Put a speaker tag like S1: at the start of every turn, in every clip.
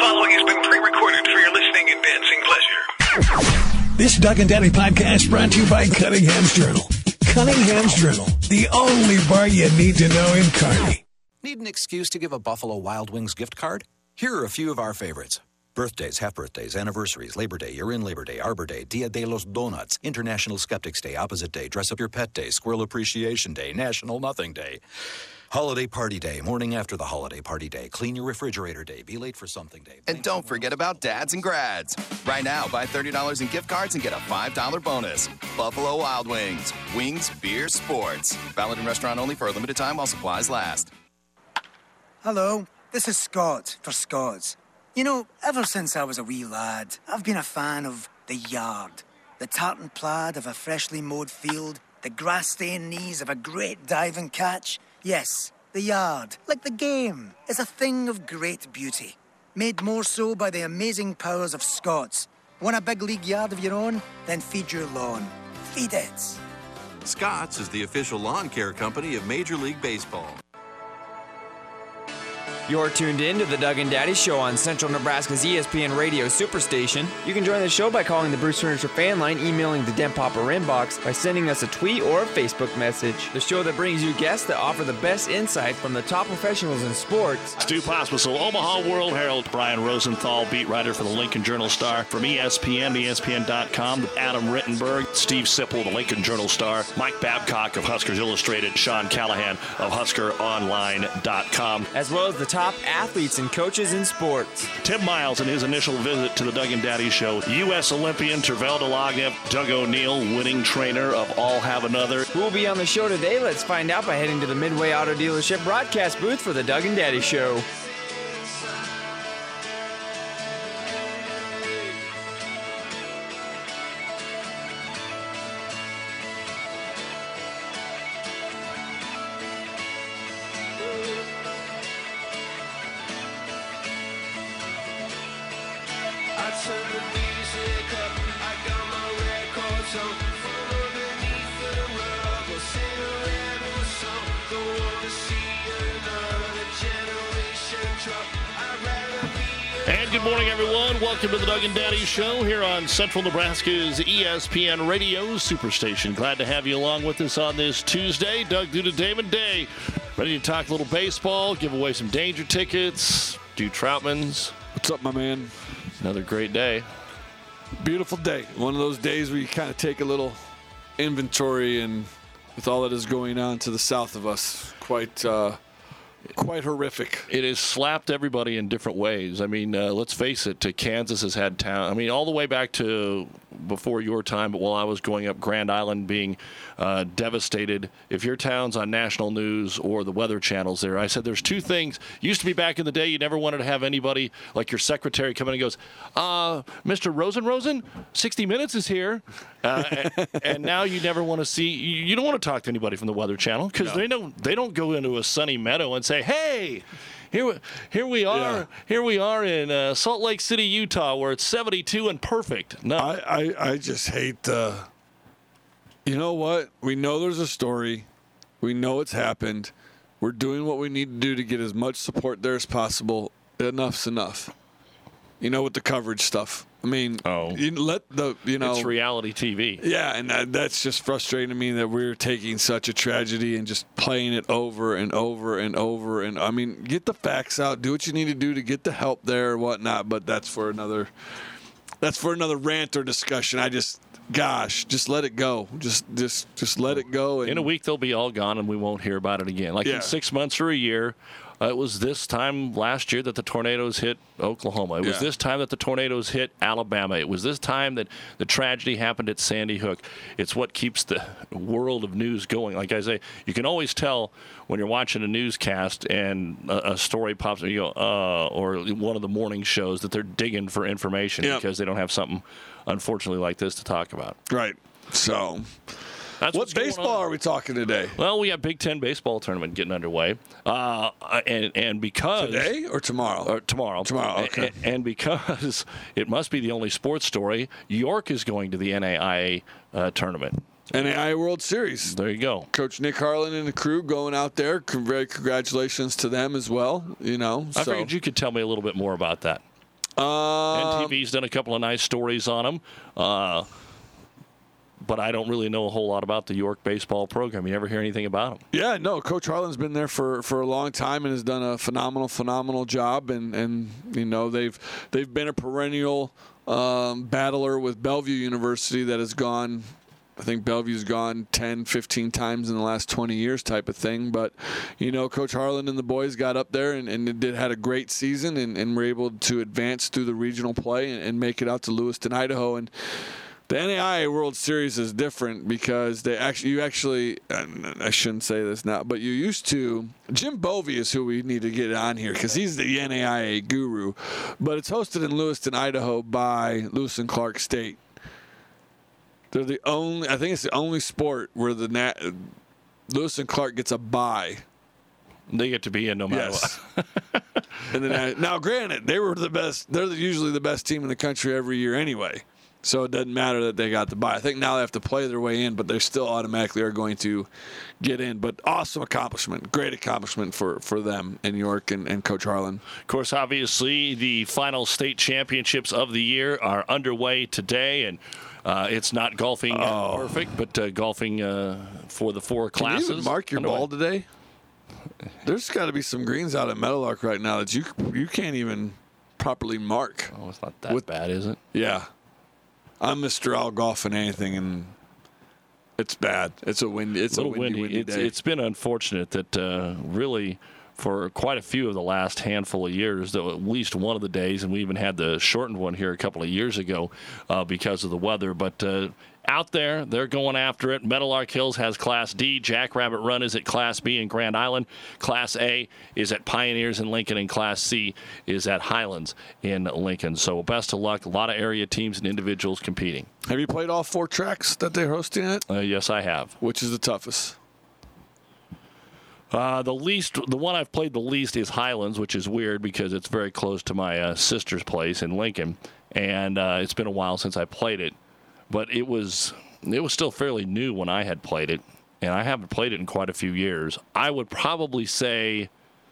S1: following has been pre-recorded for your listening and dancing pleasure.
S2: This Doug and Daddy podcast brought to you by Cunningham's Journal. Cunningham's Journal, the only bar you need to know in Kearney.
S3: Need an excuse to give a Buffalo Wild Wings gift card? Here are a few of our favorites. Birthdays, half-birthdays, anniversaries, Labor Day, You're-In Labor Day, Arbor Day, Dia de los Donuts, International Skeptics Day, Opposite Day, Dress Up Your Pet Day, Squirrel Appreciation Day, National Nothing Day, Holiday Party Day, Morning After the Holiday Party Day, Clean Your Refrigerator Day, Be Late for Something Day.
S4: And don't forget about dads and grads. Right now, buy $30 in gift cards and get a $5 bonus. Buffalo Wild Wings. Wings, beer, sports. Valid in restaurant only for a limited time while supplies last.
S5: Hello, this is Scott for Scots. You know, ever since I was a wee lad, I've been a fan of the yard. The tartan plaid of a freshly mowed field, the grass-stained knees of a great diving catch. Yes, the yard, like the game, is a thing of great beauty. Made more so by the amazing powers of Scots. Want a big league yard of your own? Then feed your lawn. Feed it.
S6: Scott's is the official lawn care company of Major League Baseball.
S7: You're tuned in to the Doug and Daddy Show on Central Nebraska's ESPN Radio Superstation. You can join the show by calling the Bruce Furniture fan line, emailing the Den Popper inbox, by sending us a tweet or a Facebook message. The show that brings you guests that offer the best insight from the top professionals in sports.
S8: Stu Pospisil, Omaha World Herald. Brian Rosenthal, beat writer for the Lincoln Journal-Star. From ESPN, ESPN.com, Adam Rittenberg, Steve Sipple, the Lincoln Journal-Star, Mike Babcock of Huskers Illustrated, Sean Callahan of HuskerOnline.com.
S7: As well as the top athletes and coaches in sports.
S8: Tim Miles in his initial visit to the Doug and Daddy Show. U.S. Olympian Tervel Delagnev, Doug O'Neill, winning trainer of All Have Another.
S7: Who will be on the show today? Let's find out by heading to the Midway Auto Dealership broadcast booth for the Doug and Daddy Show.
S8: And good morning, everyone. Welcome to the Doug and Daddy Show here on Central Nebraska's ESPN Radio Superstation. Glad to have you along with us on this Tuesday. Doug Duda, Damon Day. Ready to talk a little baseball, give away some danger tickets, do Troutman's.
S9: What's up, my man?
S8: Another great day.
S9: Beautiful day. One of those days where you kind of take a little inventory, and with all that is going on to the south of us, quite horrific.
S8: It has slapped everybody in different ways. I mean, let's face it, Kansas has had town. I mean, all the way back to before your time, but while I was growing up, Grand Island being devastated. If your town's on national news or the weather channels there, I said there's two things. Used to be back in the day, you never wanted to have anybody like your secretary come in and goes, Mr. Rosen, 60 Minutes is here. And now you never want to see, you don't want to talk to anybody from the Weather Channel because they don't go into a sunny meadow and say, hey, here we are. Yeah. Here we are in Salt Lake City, Utah, where it's 72 and perfect. No,
S9: I just hate the. You know what? We know there's a story. We know it's happened. We're doing what we need to do to get as much support there as possible. Enough's enough. You know, with the coverage stuff. I mean,
S8: it's reality TV.
S9: Yeah, and that's just frustrating to me that we're taking such a tragedy and just playing it over and over and over. And I mean, get the facts out, do what you need to do to get the help there or whatnot. But that's for another rant or discussion. Just let it go. Just let it go. And
S8: in a week, they'll be all gone, and we won't hear about it again. In 6 months or a year. It was this time last year that the tornadoes hit Oklahoma. It was this time that the tornadoes hit Alabama. It was this time that the tragedy happened at Sandy Hook. It's what keeps the world of news going. Like I say, you can always tell when you're watching a newscast and a story pops up, you go, or one of the morning shows that they're digging for information because they don't have something, unfortunately, like this to talk about.
S9: Right. So... What baseball are we talking today?
S8: Well, we have Big Ten baseball tournament getting underway, and because
S9: today or tomorrow?
S8: Tomorrow.
S9: Okay.
S8: And because it must be the only sports story, York is going to the NAIA tournament.
S9: NAIA World Series.
S8: There you go.
S9: Coach Nick Harlan and the crew going out there. Congratulations to them as well. I
S8: figured you could tell me a little bit more about that. NTV's done a couple of nice stories on them. But I don't really know a whole lot about the York baseball program. You ever hear anything about them?
S9: Yeah, no. Coach Harlan's been there for a long time and has done a phenomenal job. And you know, they've been a perennial battler with Bellevue University that has gone. I think Bellevue's gone 10, 15 times in the last 20 years type of thing. But, you know, Coach Harlan and the boys got up there and had a great season and were able to advance through the regional play and make it out to Lewiston, Idaho. And the NAIA World Series is different because I shouldn't say this now, but you used to. Jim Bovey is who we need to get on here because he's the NAIA guru. But it's hosted in Lewiston, Idaho by Lewis and Clark State. They're the only. I think it's the only sport where Lewis and Clark gets a bye.
S8: They get to be in no matter what.
S9: And then now, granted, they were the best. They're usually the best team in the country every year anyway. So it doesn't matter that they got the bye. I think now they have to play their way in, but they still automatically are going to get in. But awesome accomplishment. Great accomplishment for them in York and Coach Harlan.
S8: Of course, obviously, the final state championships of the year are underway today, and it's not golfing perfect, but golfing for the four classes.
S9: Can you even mark your ball today? There's got to be some greens out at Meadowlark right now that you can't even properly mark.
S8: Oh, it's not that bad, is it?
S9: Yeah. I'm Mr. All Golf and anything, and it's bad. It's a windy day.
S8: It's been unfortunate that really for quite a few of the last handful of years, though at least one of the days, and we even had the shortened one here a couple of years ago because of the weather. But out there, they're going after it. Meadowlark Hills has Class D. Jackrabbit Run is at Class B in Grand Island. Class A is at Pioneers in Lincoln, and Class C is at Highlands in Lincoln. So best of luck. A lot of area teams and individuals competing.
S9: Have you played all four tracks that they're hosting at?
S8: Yes, I have.
S9: Which is the toughest?
S8: The one I've played the least is Highlands, which is weird because it's very close to my sister's place in Lincoln, and it's been a while since I played it. But it was still fairly new when I had played it, and I haven't played it in quite a few years. I would probably say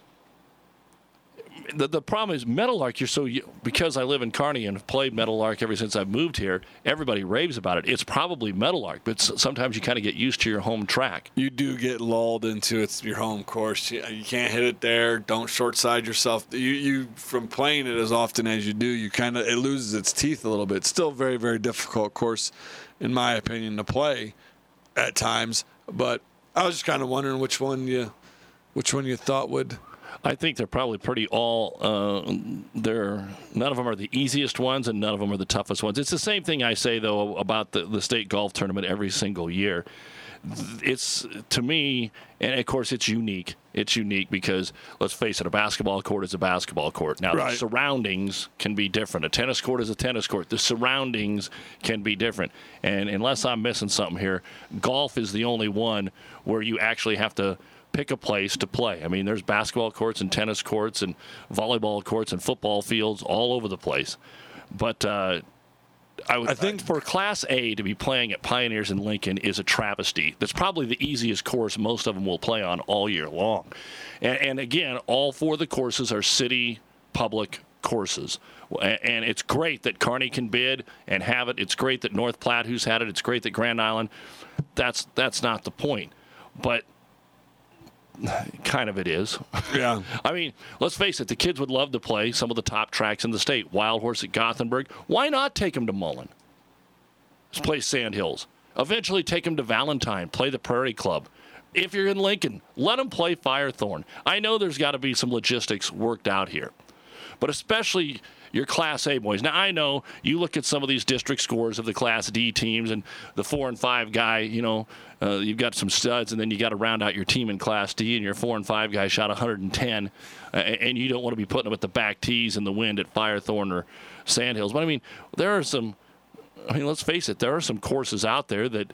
S8: the problem is Meadowlark. Because I live in Kearney and have played Meadowlark ever since I've moved here, everybody raves about it. It's probably Meadowlark, but sometimes you kind of get used to your home track.
S9: You do get lulled into it's your home course. You can't hit it there. Don't short side yourself. You from playing it as often as you do, it loses its teeth a little bit. It's still very, very difficult course, in my opinion, to play at times. But I was just kind of wondering which one you thought would.
S8: I think they're probably pretty none of them are the easiest ones and none of them are the toughest ones. It's the same thing I say, though, about the state golf tournament every single year. It's, to me, and of course it's unique. It's unique because, let's face it, a basketball court is a basketball court. Now, The surroundings can be different. A tennis court is a tennis court. The surroundings can be different. And unless I'm missing something here, golf is the only one where you actually have to pick a place to play. I mean, there's basketball courts and tennis courts and volleyball courts and football fields all over the place. But I think for Class A to be playing at Pioneers in Lincoln is a travesty. That's probably the easiest course most of them will play on all year long. And again, all four of the courses are city public courses. And it's great that Kearney can bid and have it. It's great that North Platte, who's had it. It's great that Grand Island. That's not the point. But kind of it is.
S9: Yeah.
S8: I mean, let's face it, the kids would love to play some of the top tracks in the state. Wild Horse at Gothenburg. Why not take them to Mullen? Let's play Sandhills. Eventually take them to Valentine. Play the Prairie Club. If you're in Lincoln, let them play Firethorn. I know there's got to be some logistics worked out here. But especially your Class A boys. Now, I know you look at some of these district scores of the Class D teams and the 4 and 5 guy, you've got some studs, and then you got to round out your team in Class D, and your 4 and 5 guy shot 110, and you don't want to be putting them at the back tees in the wind at Firethorn or Sandhills. But, I mean, let's face it, there are some courses out there that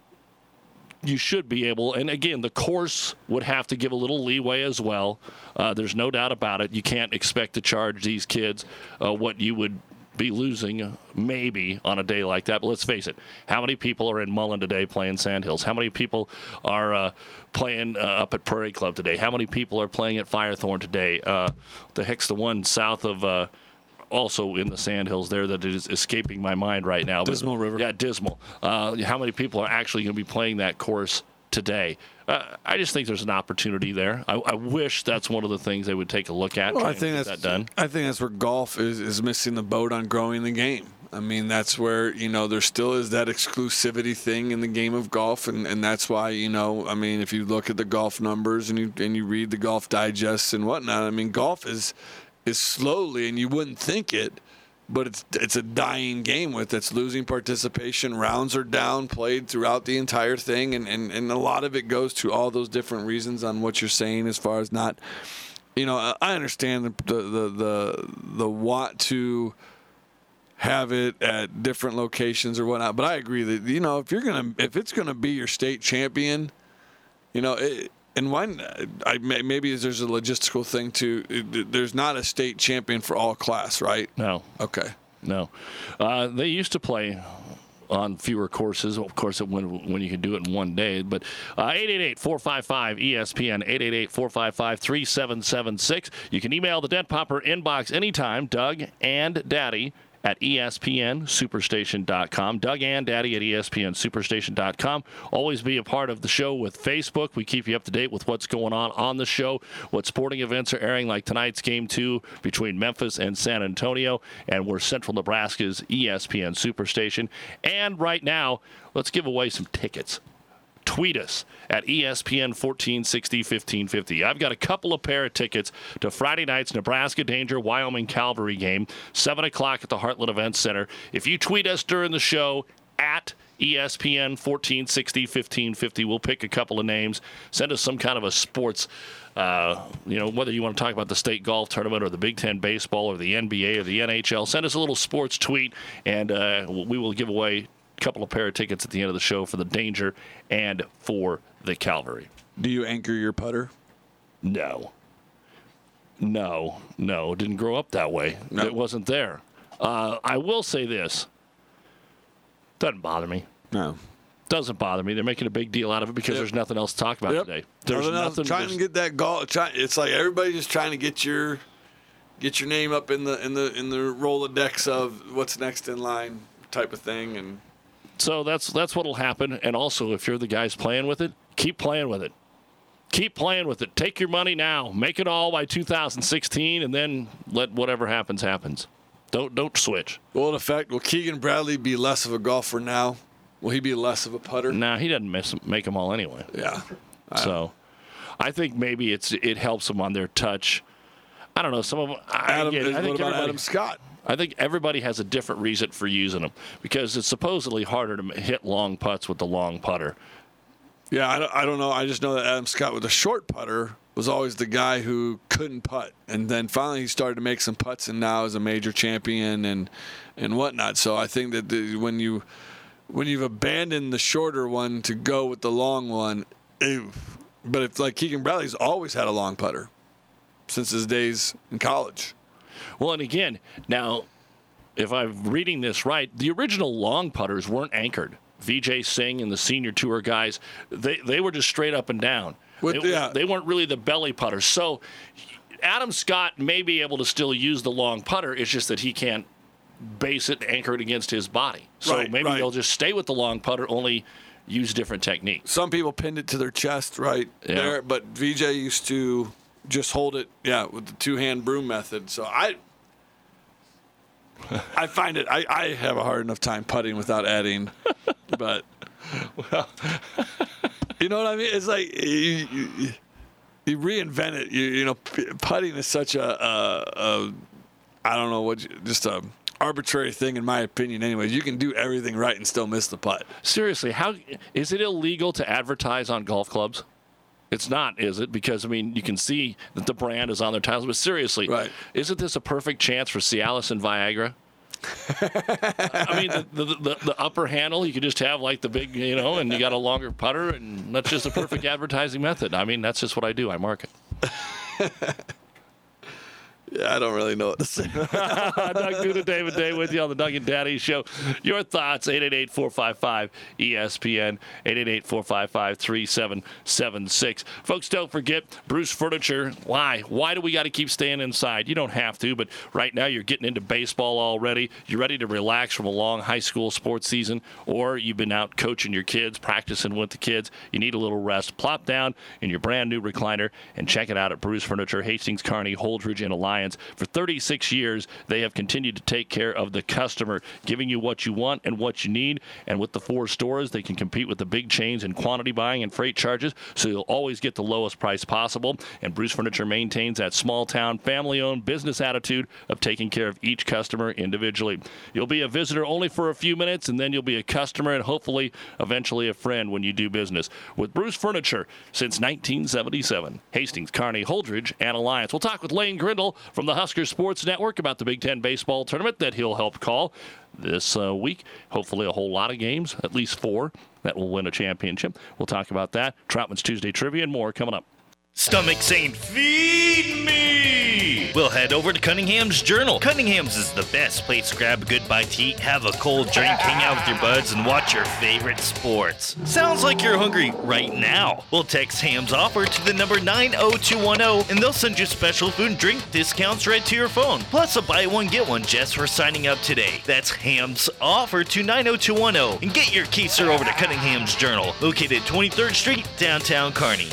S8: you should be able, and again, the course would have to give a little leeway as well. There's no doubt about it. You can't expect to charge these kids what you would be losing maybe on a day like that. But let's face it, how many people are in Mullen today playing Sandhills? How many people are playing up at Prairie Club today? How many people are playing at Firethorn today? The heck's the one south of also in the Sandhills there that is escaping my mind right now.
S9: Dismal River.
S8: Yeah, Dismal. How many people are actually going to be playing that course today? I just think there's an opportunity there. I wish that's one of the things they would take a look at.
S9: Well,
S8: I think that's that done.
S9: I think that's where golf is missing the boat on growing the game. I mean, that's where, there still is that exclusivity thing in the game of golf, and that's why, I mean, if you look at the golf numbers and you read the Golf Digests and whatnot, I mean, golf is slowly, and you wouldn't think it, but it's a dying game with its losing participation. Rounds are down, played throughout the entire thing, and a lot of it goes to all those different reasons on what you're saying as far as not, I understand the want to have it at different locations or whatnot, but I agree that if it's gonna be your state champion, and maybe there's a logistical thing too. There's not a state champion for all class, right?
S8: No.
S9: Okay.
S8: No. They used to play on fewer courses, of course, when you can do it in one day. But 888-455-ESPN, 888-455-3776. You can email the Dent Popper inbox anytime, Doug and Daddy at ESPNSuperstation.com. Doug and Daddy at ESPNSuperstation.com. Always be a part of the show with Facebook. We keep you up to date with what's going on the show, what sporting events are airing, like tonight's Game 2 between Memphis and San Antonio, and we're Central Nebraska's ESPN Superstation. And right now, let's give away some tickets. Tweet us at ESPN 1460 1550. I've got a couple of pair of tickets to Friday night's Nebraska Danger Wyoming Calvary game, 7 o'clock at the Heartland Events Center. If you tweet us during the show at ESPN 1460 1550, we'll pick a couple of names. Send us some kind of a sports, whether you want to talk about the state golf tournament or the Big Ten baseball or the NBA or the NHL. Send us a little sports tweet, and we will give away couple of pair of tickets at the end of the show for the Danger and for the Calvary.
S9: Do you anchor your putter?
S8: No. Didn't grow up that way.
S9: No.
S8: It wasn't there. I will say this. Doesn't bother me.
S9: No.
S8: Doesn't bother me. They're making a big deal out of it because there's nothing else to talk about today. There's nothing.
S9: Trying to get that golf. It's like everybody's just trying to get your name up in the Rolodex of what's next in line type of thing. And
S8: so that's what'll happen. And also, if you're the guys playing with it, keep playing with it. Keep playing with it. Take your money now. Make it all by 2016, and then let whatever happens happens. Don't switch.
S9: Will Keegan Bradley be less of a golfer now? Will he be less of a putter?
S8: Nah, he doesn't make them all anyway.
S9: Yeah.
S8: So I think maybe it helps him on their touch. I don't know. Some of them.
S9: What about Adam Scott?
S8: I think everybody has a different reason for using them because it's supposedly harder to hit long putts with the long putter.
S9: Yeah, I don't know. I just know that Adam Scott with a short putter was always the guy who couldn't putt. And then finally he started to make some putts and now is a major champion and whatnot. So I think that when you've abandoned the shorter one to go with the long one, but if like Keegan Bradley's always had a long putter since his days in college.
S8: Well, and again, now, if I'm reading this right, the original long putters weren't anchored. Vijay Singh and the senior tour guys, they were just straight up and down. They weren't really the belly putters. So Adam Scott may be able to still use the long putter. It's just that he can't base it, anchor it against his body. So maybe they'll just stay with the long putter, only use different techniques.
S9: Some people pinned it to their chest there, but Vijay used to just hold it, with the two-hand broom method. So I find it, I have a hard enough time putting without adding, but, you know what I mean? It's like you reinvent it. Putting is such a arbitrary thing in my opinion anyways. You can do everything right and still miss the putt.
S8: Seriously, how is it illegal to advertise on golf clubs? It's not, is it? Because, you can see that the brand is on their titles. But seriously, isn't this a perfect chance for Cialis and Viagra? The upper handle, you could just have like the big, and you got a longer putter, and that's just a perfect advertising method. That's just what I do. I market.
S9: Yeah, I don't really know what to say.
S8: Doug Duda, David Day with you on the Doug and Daddy Show. Your thoughts, 888-455-ESPN, 888-455-3776. Folks, don't forget, Bruce Furniture. Why? Why do we got to keep staying inside? You don't have to, but right now you're getting into baseball already. You're ready to relax from a long high school sports season, or you've been out coaching your kids, practicing with the kids. You need a little rest. Plop down in your brand new recliner and check it out at Bruce Furniture, Hastings, Kearney, Holdridge, and Alliance. For 36 years, they have continued to take care of the customer, giving you what you want and what you need. And with the 4 stores, they can compete with the big chains in quantity buying and freight charges, so you'll always get the lowest price possible. And Bruce Furniture maintains that small-town, family-owned business attitude of taking care of each customer individually. You'll be a visitor only for a few minutes, and then you'll be a customer and hopefully eventually a friend when you do business with Bruce Furniture since 1977. Hastings, Kearney, Holdridge, and Alliance. We'll talk with Lane Grindle from the Husker Sports Network about the Big Ten baseball tournament that he'll help call this week. Hopefully a whole lot of games, at least 4, that will win a championship. We'll talk about that. Troutman's Tuesday Trivia and more coming up.
S10: Stomach saying, feed me! We'll head over to Cunningham's Journal. Cunningham's is the best place to grab a good bite to eat, have a cold drink, hang out with your buds, and watch your favorite sports. Sounds like you're hungry right now. We'll text Ham's offer to the number 90210, and they'll send you special food and drink discounts right to your phone. Plus a buy one, get one just for signing up today. That's Ham's offer to 90210. And get your keister over to Cunningham's Journal, located at 23rd Street, downtown Kearney.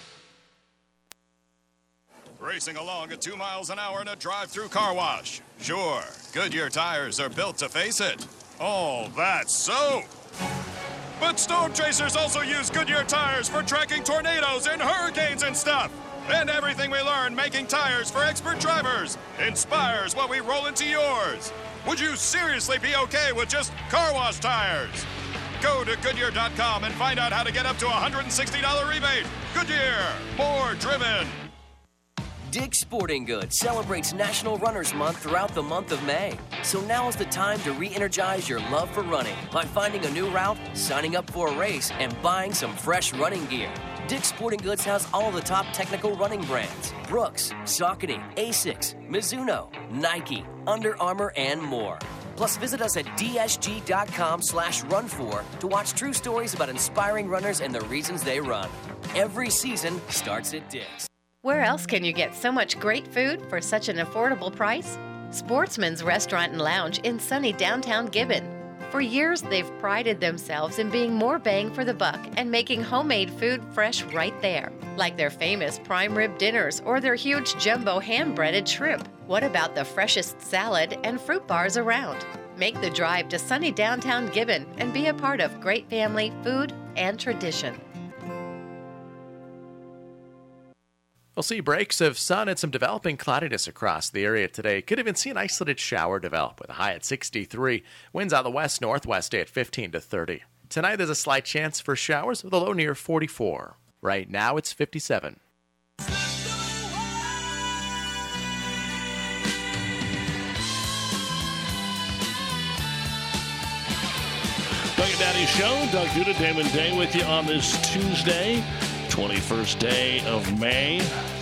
S11: Racing along at 2 miles an hour in a drive-through car wash. Sure, Goodyear tires are built to face it. Oh, that's so. But Storm Chasers also use Goodyear tires for tracking tornadoes and hurricanes and stuff. And everything we learn making tires for expert drivers inspires what we roll into yours. Would you seriously be okay with just car wash tires? Go to Goodyear.com and find out how to get up to a $160 rebate. Goodyear, more driven.
S12: Dick's Sporting Goods celebrates National Runners Month throughout the month of May. So now is the time to re-energize your love for running by finding a new route, signing up for a race, and buying some fresh running gear. Dick's Sporting Goods has all of the top technical running brands: Brooks, Saucony, Asics, Mizuno, Nike, Under Armour, and more. Plus, visit us at dsg.com/run4 to watch true stories about inspiring runners and the reasons they run. Every season starts at Dick's.
S13: Where else can you get so much great food for such an affordable price? Sportsman's Restaurant and Lounge in sunny downtown Gibbon. For years, they've prided themselves in being more bang for the buck and making homemade food fresh right there, like their famous prime rib dinners or their huge jumbo hand-breaded shrimp. What about the freshest salad and fruit bars around? Make the drive to sunny downtown Gibbon and be a part of great family food and tradition.
S14: We'll see breaks of sun and some developing cloudiness across the area today. Could even see an isolated shower develop with a high at 63. Winds out of the west-northwest at 15 to 30. Tonight there's a slight chance for showers with a low near 44. Right now it's 57.
S8: Doug and Daddy Show. Doug Duda, Damon Day with you on this Tuesday, 21st day of May.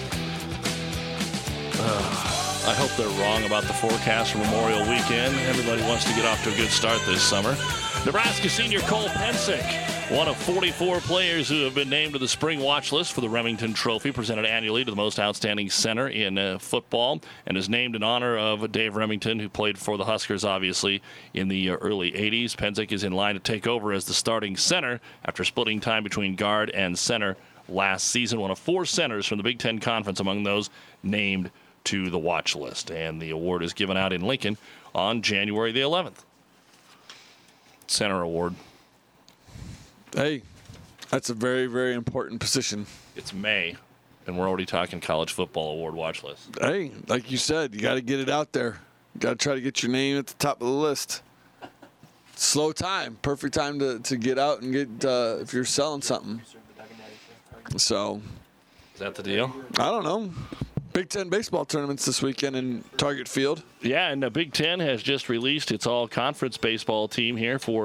S8: I hope they're wrong about the forecast for Memorial Weekend. Everybody wants to get off to a good start this summer. Nebraska senior Cole Pensick, one of 44 players who have been named to the spring watch list for the Remington Trophy, presented annually to the most outstanding center in football, and is named in honor of Dave Remington, who played for the Huskers, obviously, in the early 80s. Pensick is in line to take over as the starting center after splitting time between guard and center last season. One of 4 centers from the Big Ten Conference among those named to the watch list. And the award is given out in Lincoln on January the 11th. Center award.
S9: Hey, that's a very, very important position.
S8: It's May, and we're already talking college football award watch list.
S9: Hey, like you said, you got to get it out there. You got to try to get your name at the top of the list. Slow time. Perfect time to get out and get if you're selling something. So,
S8: is that the deal?
S9: I don't know. Big Ten baseball tournaments this weekend in Target Field.
S8: Yeah, and the Big Ten has just released its all-conference baseball team here for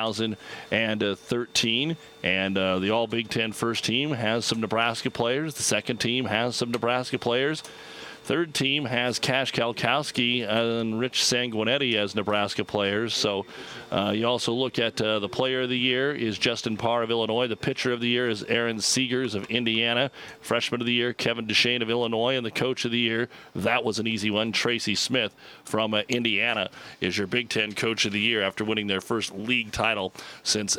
S8: 2013. And the all-Big Ten first team has some Nebraska players. The second team has some Nebraska players. third team has Cash Kalkowski and Rich Sanguinetti as Nebraska players. So you also look at the player of the year is Justin Parr of Illinois. The pitcher of the year is Aaron Seegers of Indiana. Freshman of the year, Kevin Duchesne of Illinois. And the coach of the year, that was an easy one, Tracy Smith from Indiana is your Big Ten coach of the year after winning their first league title since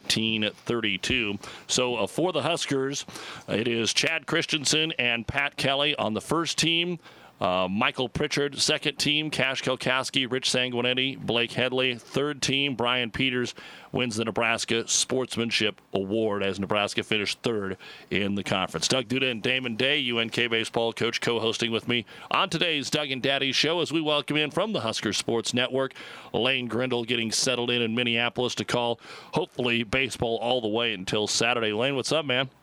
S8: 1932. So for the Huskers, it is Chad Christensen and Pat Kelly on the first team. Michael Pritchard, second team, Cash Kalkowski, Rich Sanguinetti, Blake Headley. Third team, Brian Peters wins the Nebraska Sportsmanship Award as Nebraska finished third in the conference. Doug Duda and Damon Day, UNK baseball coach, co-hosting with me on today's Doug and Daddy show as we welcome in from the Husker Sports Network, Lane Grindle getting settled in Minneapolis to call, hopefully, baseball all the way until Saturday. Lane, what's up, man?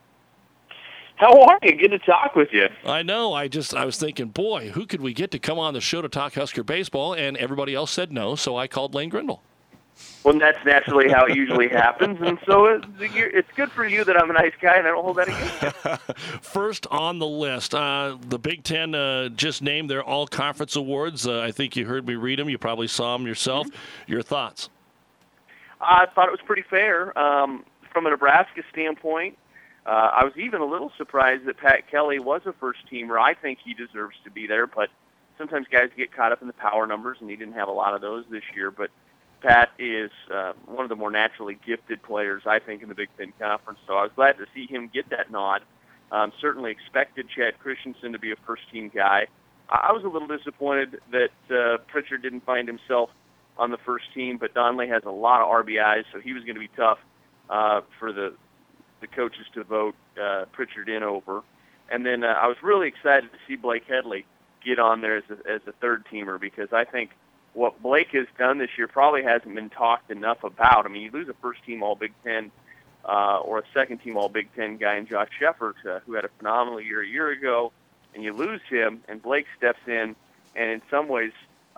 S15: How are you? Good to talk with you.
S8: I know. I was thinking, boy, who could we get to come on the show to talk Husker baseball? And everybody else said no, so I called Lane Grindle.
S15: Well, that's naturally how it usually happens, and so it's good for you that I'm a nice guy and I don't hold that against you.
S8: First on the list, the Big Ten just named their all-conference awards. I think you heard me read them. You probably saw them yourself. Mm-hmm. Your thoughts?
S15: I thought it was pretty fair. From a Nebraska standpoint, I was even a little surprised that Pat Kelly was a first-teamer. I think he deserves to be there, but sometimes guys get caught up in the power numbers, and he didn't have a lot of those this year. But Pat is one of the more naturally gifted players, I think, in the Big Ten Conference, so I was glad to see him get that nod. Certainly expected Chad Christensen to be a first-team guy. I was a little disappointed that Pritchard didn't find himself on the first team, but Donnelly has a lot of RBIs, so he was going to be tough for the coaches to vote Pritchard in over. And then I was really excited to see Blake Headley get on there as a third-teamer, because I think what Blake has done this year probably hasn't been talked enough about. I mean, you lose a first-team All-Big Ten or a second-team All-Big Ten guy in Josh Shepard, who had a phenomenal year a year ago, and you lose him, and Blake steps in, and in some ways,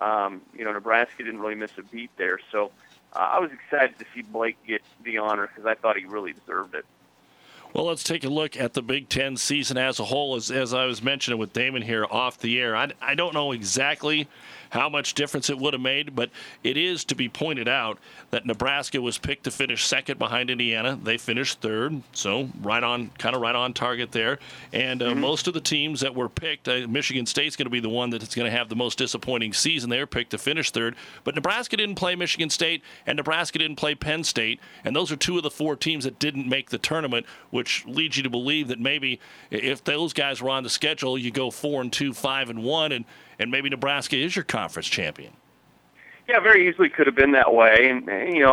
S15: Nebraska didn't really miss a beat there. So I was excited to see Blake get the honor because I thought he really deserved it.
S8: Well, let's take a look at the Big Ten season as a whole. As I was mentioning with Damon here off the air, I don't know exactly how much difference it would have made, but it is to be pointed out that Nebraska was picked to finish second behind Indiana. They finished third, so right on target there. And most of the teams that were picked, Michigan State's going to be the one that's going to have the most disappointing season. They were picked to finish third, but Nebraska didn't play Michigan State, and Nebraska didn't play Penn State, and those are two of the four teams that didn't make the tournament, which leads you to believe that maybe if those guys were on the schedule, you go 4-2, 5-1, and maybe Nebraska is your conference champion.
S15: Yeah, very easily could have been that way. And,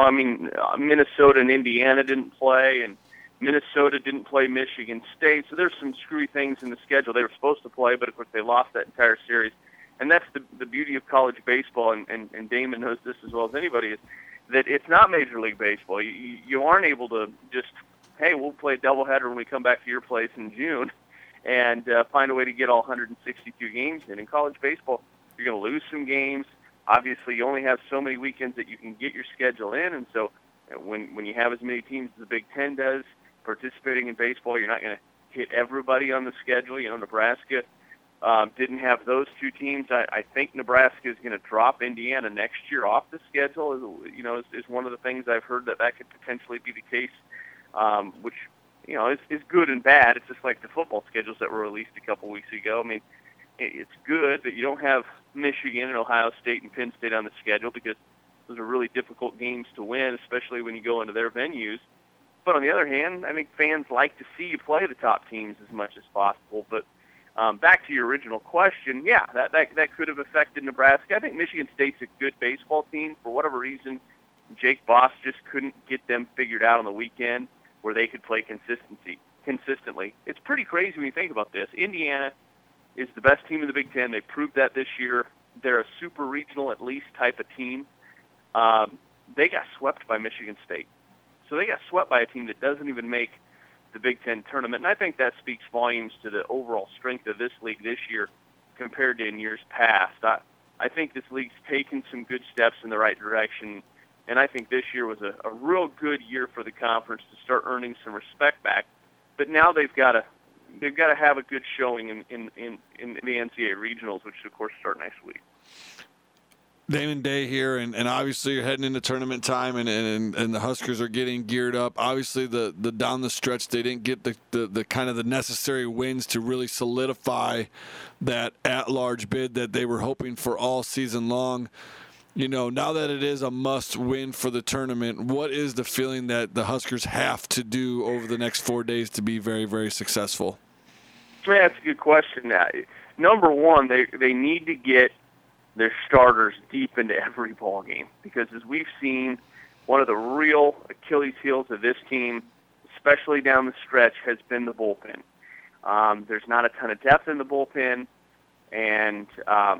S15: Minnesota and Indiana didn't play, and Minnesota didn't play Michigan State. So there's some screwy things in the schedule. They were supposed to play, but, of course, they lost that entire series. And that's the beauty of college baseball, and Damon knows this as well as anybody, is that it's not Major League Baseball. You aren't able to just, hey, we'll play a doubleheader when we come back to your place in June, and find a way to get all 162 games in. In college baseball, you're going to lose some games. Obviously, you only have so many weekends that you can get your schedule in, and so when you have as many teams as the Big Ten does participating in baseball, you're not going to hit everybody on the schedule. Nebraska didn't have those two teams. I think Nebraska is going to drop Indiana next year off the schedule, is one of the things I've heard that could potentially be the case, which is good and bad. It's just like the football schedules that were released a couple weeks ago. I mean, it's good that you don't have Michigan and Ohio State and Penn State on the schedule, because those are really difficult games to win, especially when you go into their venues. But on the other hand, I think fans like to see you play the top teams as much as possible. But back to your original question, yeah, that could have affected Nebraska. I think Michigan State's a good baseball team. For whatever reason, Jake Boss just couldn't get them figured out on the weekend where they could play consistently. It's pretty crazy when you think about this. Indiana is the best team in the Big Ten. They proved that this year. They're a super regional, at least, type of team. They got swept by Michigan State. So they got swept by a team that doesn't even make the Big Ten tournament. And I think that speaks volumes to the overall strength of this league this year compared to in years past. I think this league's taken some good steps in the right direction, and I think this year was a real good year for the conference to start earning some respect back. But now they've got to, they've got to have a good showing in the NCAA regionals, which of course start next week.
S9: Damon Day here, and obviously you're heading into tournament time, and the Huskers are getting geared up. Obviously, the down the stretch, they didn't get the kind of the necessary wins to really solidify that at-large bid that they were hoping for all season long. You know, now that it is a must-win for the tournament, what is the feeling that the Huskers have to do over the next 4 days to be very, very successful?
S15: Yeah, that's a good question. Number one, they need to get their starters deep into every ball game, because as we've seen, one of the real Achilles heels of this team, especially down the stretch, has been the bullpen. There's not a ton of depth in the bullpen, and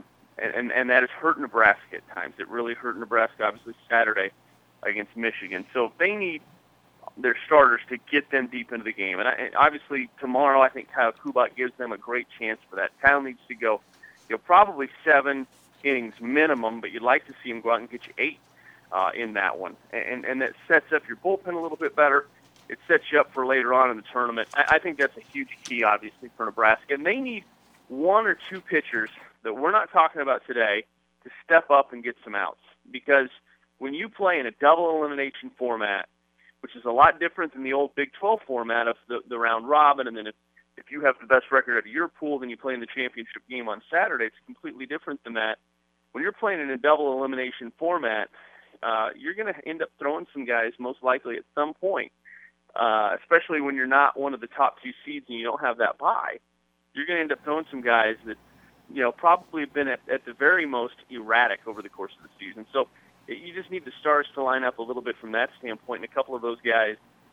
S15: that has hurt Nebraska at times. It really hurt Nebraska, obviously, Saturday against Michigan. So they need their starters to get them deep into the game. And obviously, tomorrow, I think Kyle Kubat gives them a great chance for that. Kyle needs to go, probably 7 innings minimum, but you'd like to see him go out and get you 8 in that one. And that sets up your bullpen a little bit better. It sets you up for later on in the tournament. I think that's a huge key, obviously, for Nebraska. And they need 1 or 2 pitchers that we're not talking about today to step up and get some outs. Because when you play in a double elimination format, which is a lot different than the old Big 12 format of the round robin, and then if you have the best record out of your pool, then you play in the championship game on Saturday. It's completely different than that. When you're playing in a double elimination format, you're going to end up throwing some guys most likely at some point, especially when you're not one of the top 2 seeds and you don't have that bye. You're going to end up throwing some guys that, probably have been at the very most erratic over the course of the season. So you just need the stars to line up a little bit from that standpoint, and a couple of those guys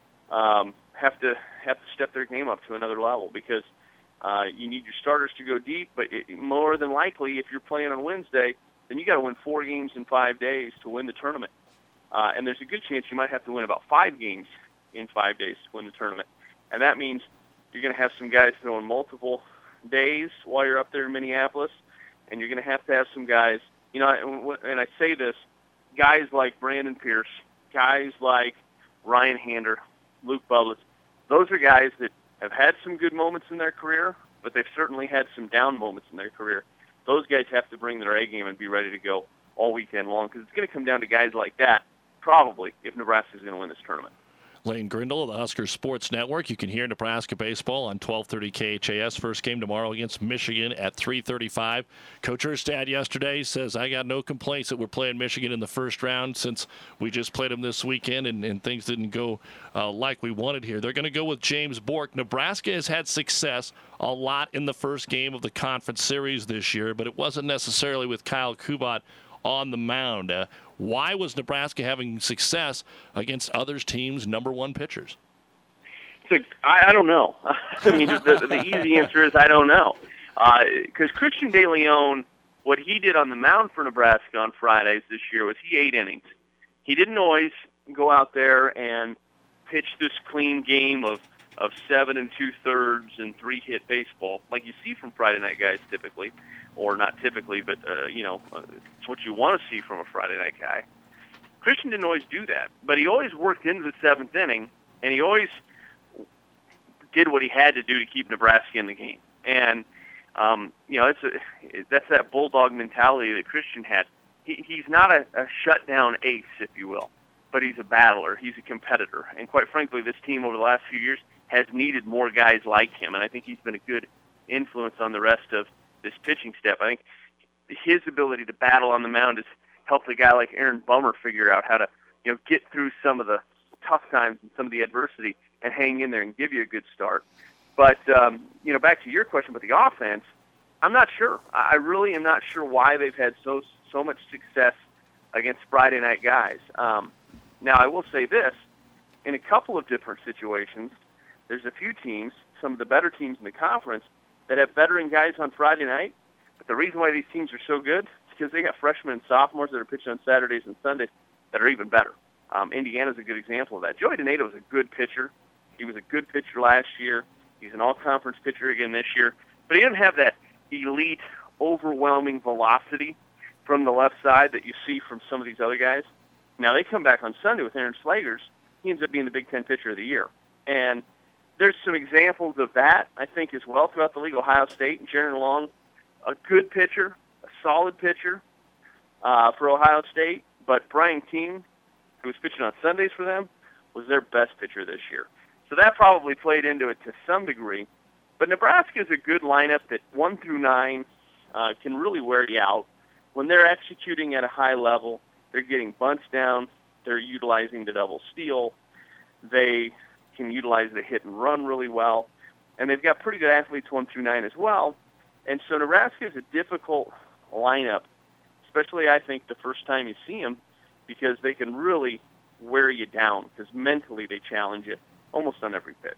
S15: have to step their game up to another level, because you need your starters to go deep. But more than likely, if you're playing on Wednesday, then you got to win 4 games in 5 days to win the tournament. And there's a good chance you might have to win about 5 games in 5 days to win the tournament. And that means you're going to have some guys throwing multiple days while you're up there in Minneapolis, and you're going to have some guys, and I say this, guys like Brandon Pierce, guys like Ryan Hander, Luke Bublis, those are guys that have had some good moments in their career, but they've certainly had some down moments in their career. Those guys have to bring their A game and be ready to go all weekend long, because it's going to come down to guys like that, probably, if Nebraska's going to win this tournament.
S8: Lane Grindle of the Husker Sports Network. You can hear Nebraska baseball on 1230 KHAS. First game tomorrow against Michigan at 3:35. Coach Erstad yesterday says, I got no complaints that we're playing Michigan in the first round, since we just played them this weekend and things didn't go like we wanted here. They're going to go with James Bork. Nebraska has had success a lot in the first game of the conference series this year, but it wasn't necessarily with Kyle Kubat on the mound. Why was Nebraska having success against other teams' number 1 pitchers?
S15: I don't know. I mean, the easy answer is I don't know. Because Christian De Leon, what he did on the mound for Nebraska on Fridays this year was he 8 innings. He didn't always go out there and pitch this clean game of 7 2/3 and 3-hit baseball like you see from Friday night guys typically. Or not typically, but, it's what you want to see from a Friday night guy. Christian didn't always do that, but he always worked into the 7th inning, and he always did what he had to do to keep Nebraska in the game. And, that's that bulldog mentality that Christian had. He's not a shutdown ace, if you will, but he's a battler. He's a competitor. And quite frankly, this team over the last few years has needed more guys like him, and I think he's been a good influence on the rest of this pitching staff. I think his ability to battle on the mound has helped a guy like Aaron Bummer figure out how to, get through some of the tough times and some of the adversity and hang in there and give you a good start. But, back to your question about the offense, I'm not sure. I really am not sure why they've had so much success against Friday night guys. Now, I will say this. In a couple of different situations, there's a few teams, some of the better teams in the conference, that have veteran guys on Friday night. But the reason why these teams are so good is because they got freshmen and sophomores that are pitching on Saturdays and Sundays that are even better. Indiana's a good example of that. Joey Donato is a good pitcher. He was a good pitcher last year. He's an all-conference pitcher again this year. But he doesn't have that elite, overwhelming velocity from the left side that you see from some of these other guys. Now, they come back on Sunday with Aaron Slagers. He ends up being the Big Ten Pitcher of the Year. And there's some examples of that, I think, as well throughout the league. Ohio State and Jaron Long, a good pitcher, a solid pitcher for Ohio State. But Brian King, who was pitching on Sundays for them, was their best pitcher this year. So that probably played into it to some degree. But Nebraska is a good lineup that 1 through 9 can really wear you out. When they're executing at a high level, they're getting bunts down, they're utilizing the double steal, they can utilize the hit and run really well, and they've got pretty good athletes 1 through 9 as well. And so Nebraska is a difficult lineup, especially I think the first time you see them, because they can really wear you down, because mentally they challenge you almost on every pitch.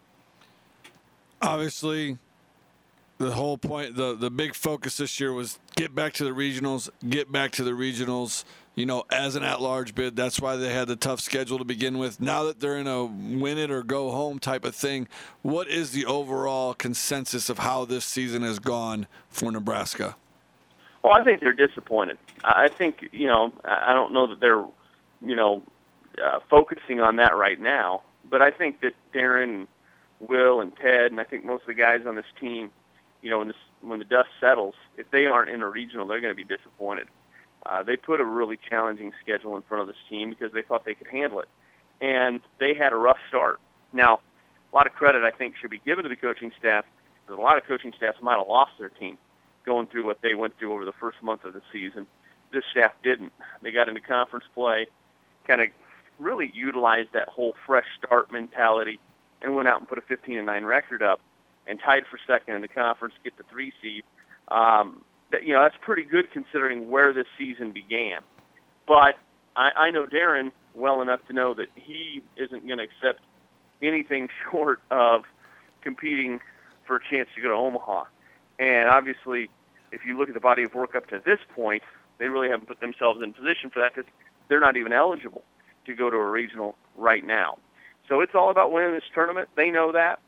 S9: Obviously, the whole point, the big focus this year was get back to the regionals, you know, as an at-large bid. That's why they had the tough schedule to begin with. Now that they're in a win-it-or-go-home type of thing, what is the overall consensus of how this season has gone for Nebraska?
S15: Well, I think they're disappointed. I think, you know, I don't know that they're, you know, focusing on that right now, but I think that Darren, Will, and Ted, and I think most of the guys on this team, you know, when the dust settles, if they aren't in a regional, they're going to be disappointed. They put a really challenging schedule in front of this team because they thought they could handle it, and they had a rough start. Now, a lot of credit, I think, should be given to the coaching staff, because a lot of coaching staffs might have lost their team going through what they went through over the first month of the season. This staff didn't. They got into conference play, kind of really utilized that whole fresh start mentality, and went out and put a 15-9 record up and tied for second in the conference, get the 3 seed. You know, that's pretty good considering where this season began. But I know Darren well enough to know that he isn't going to accept anything short of competing for a chance to go to Omaha. And obviously, if you look at the body of work up to this point, they really haven't put themselves in position for that, because they're not even eligible to go to a regional right now. So it's all about winning this tournament. They know that.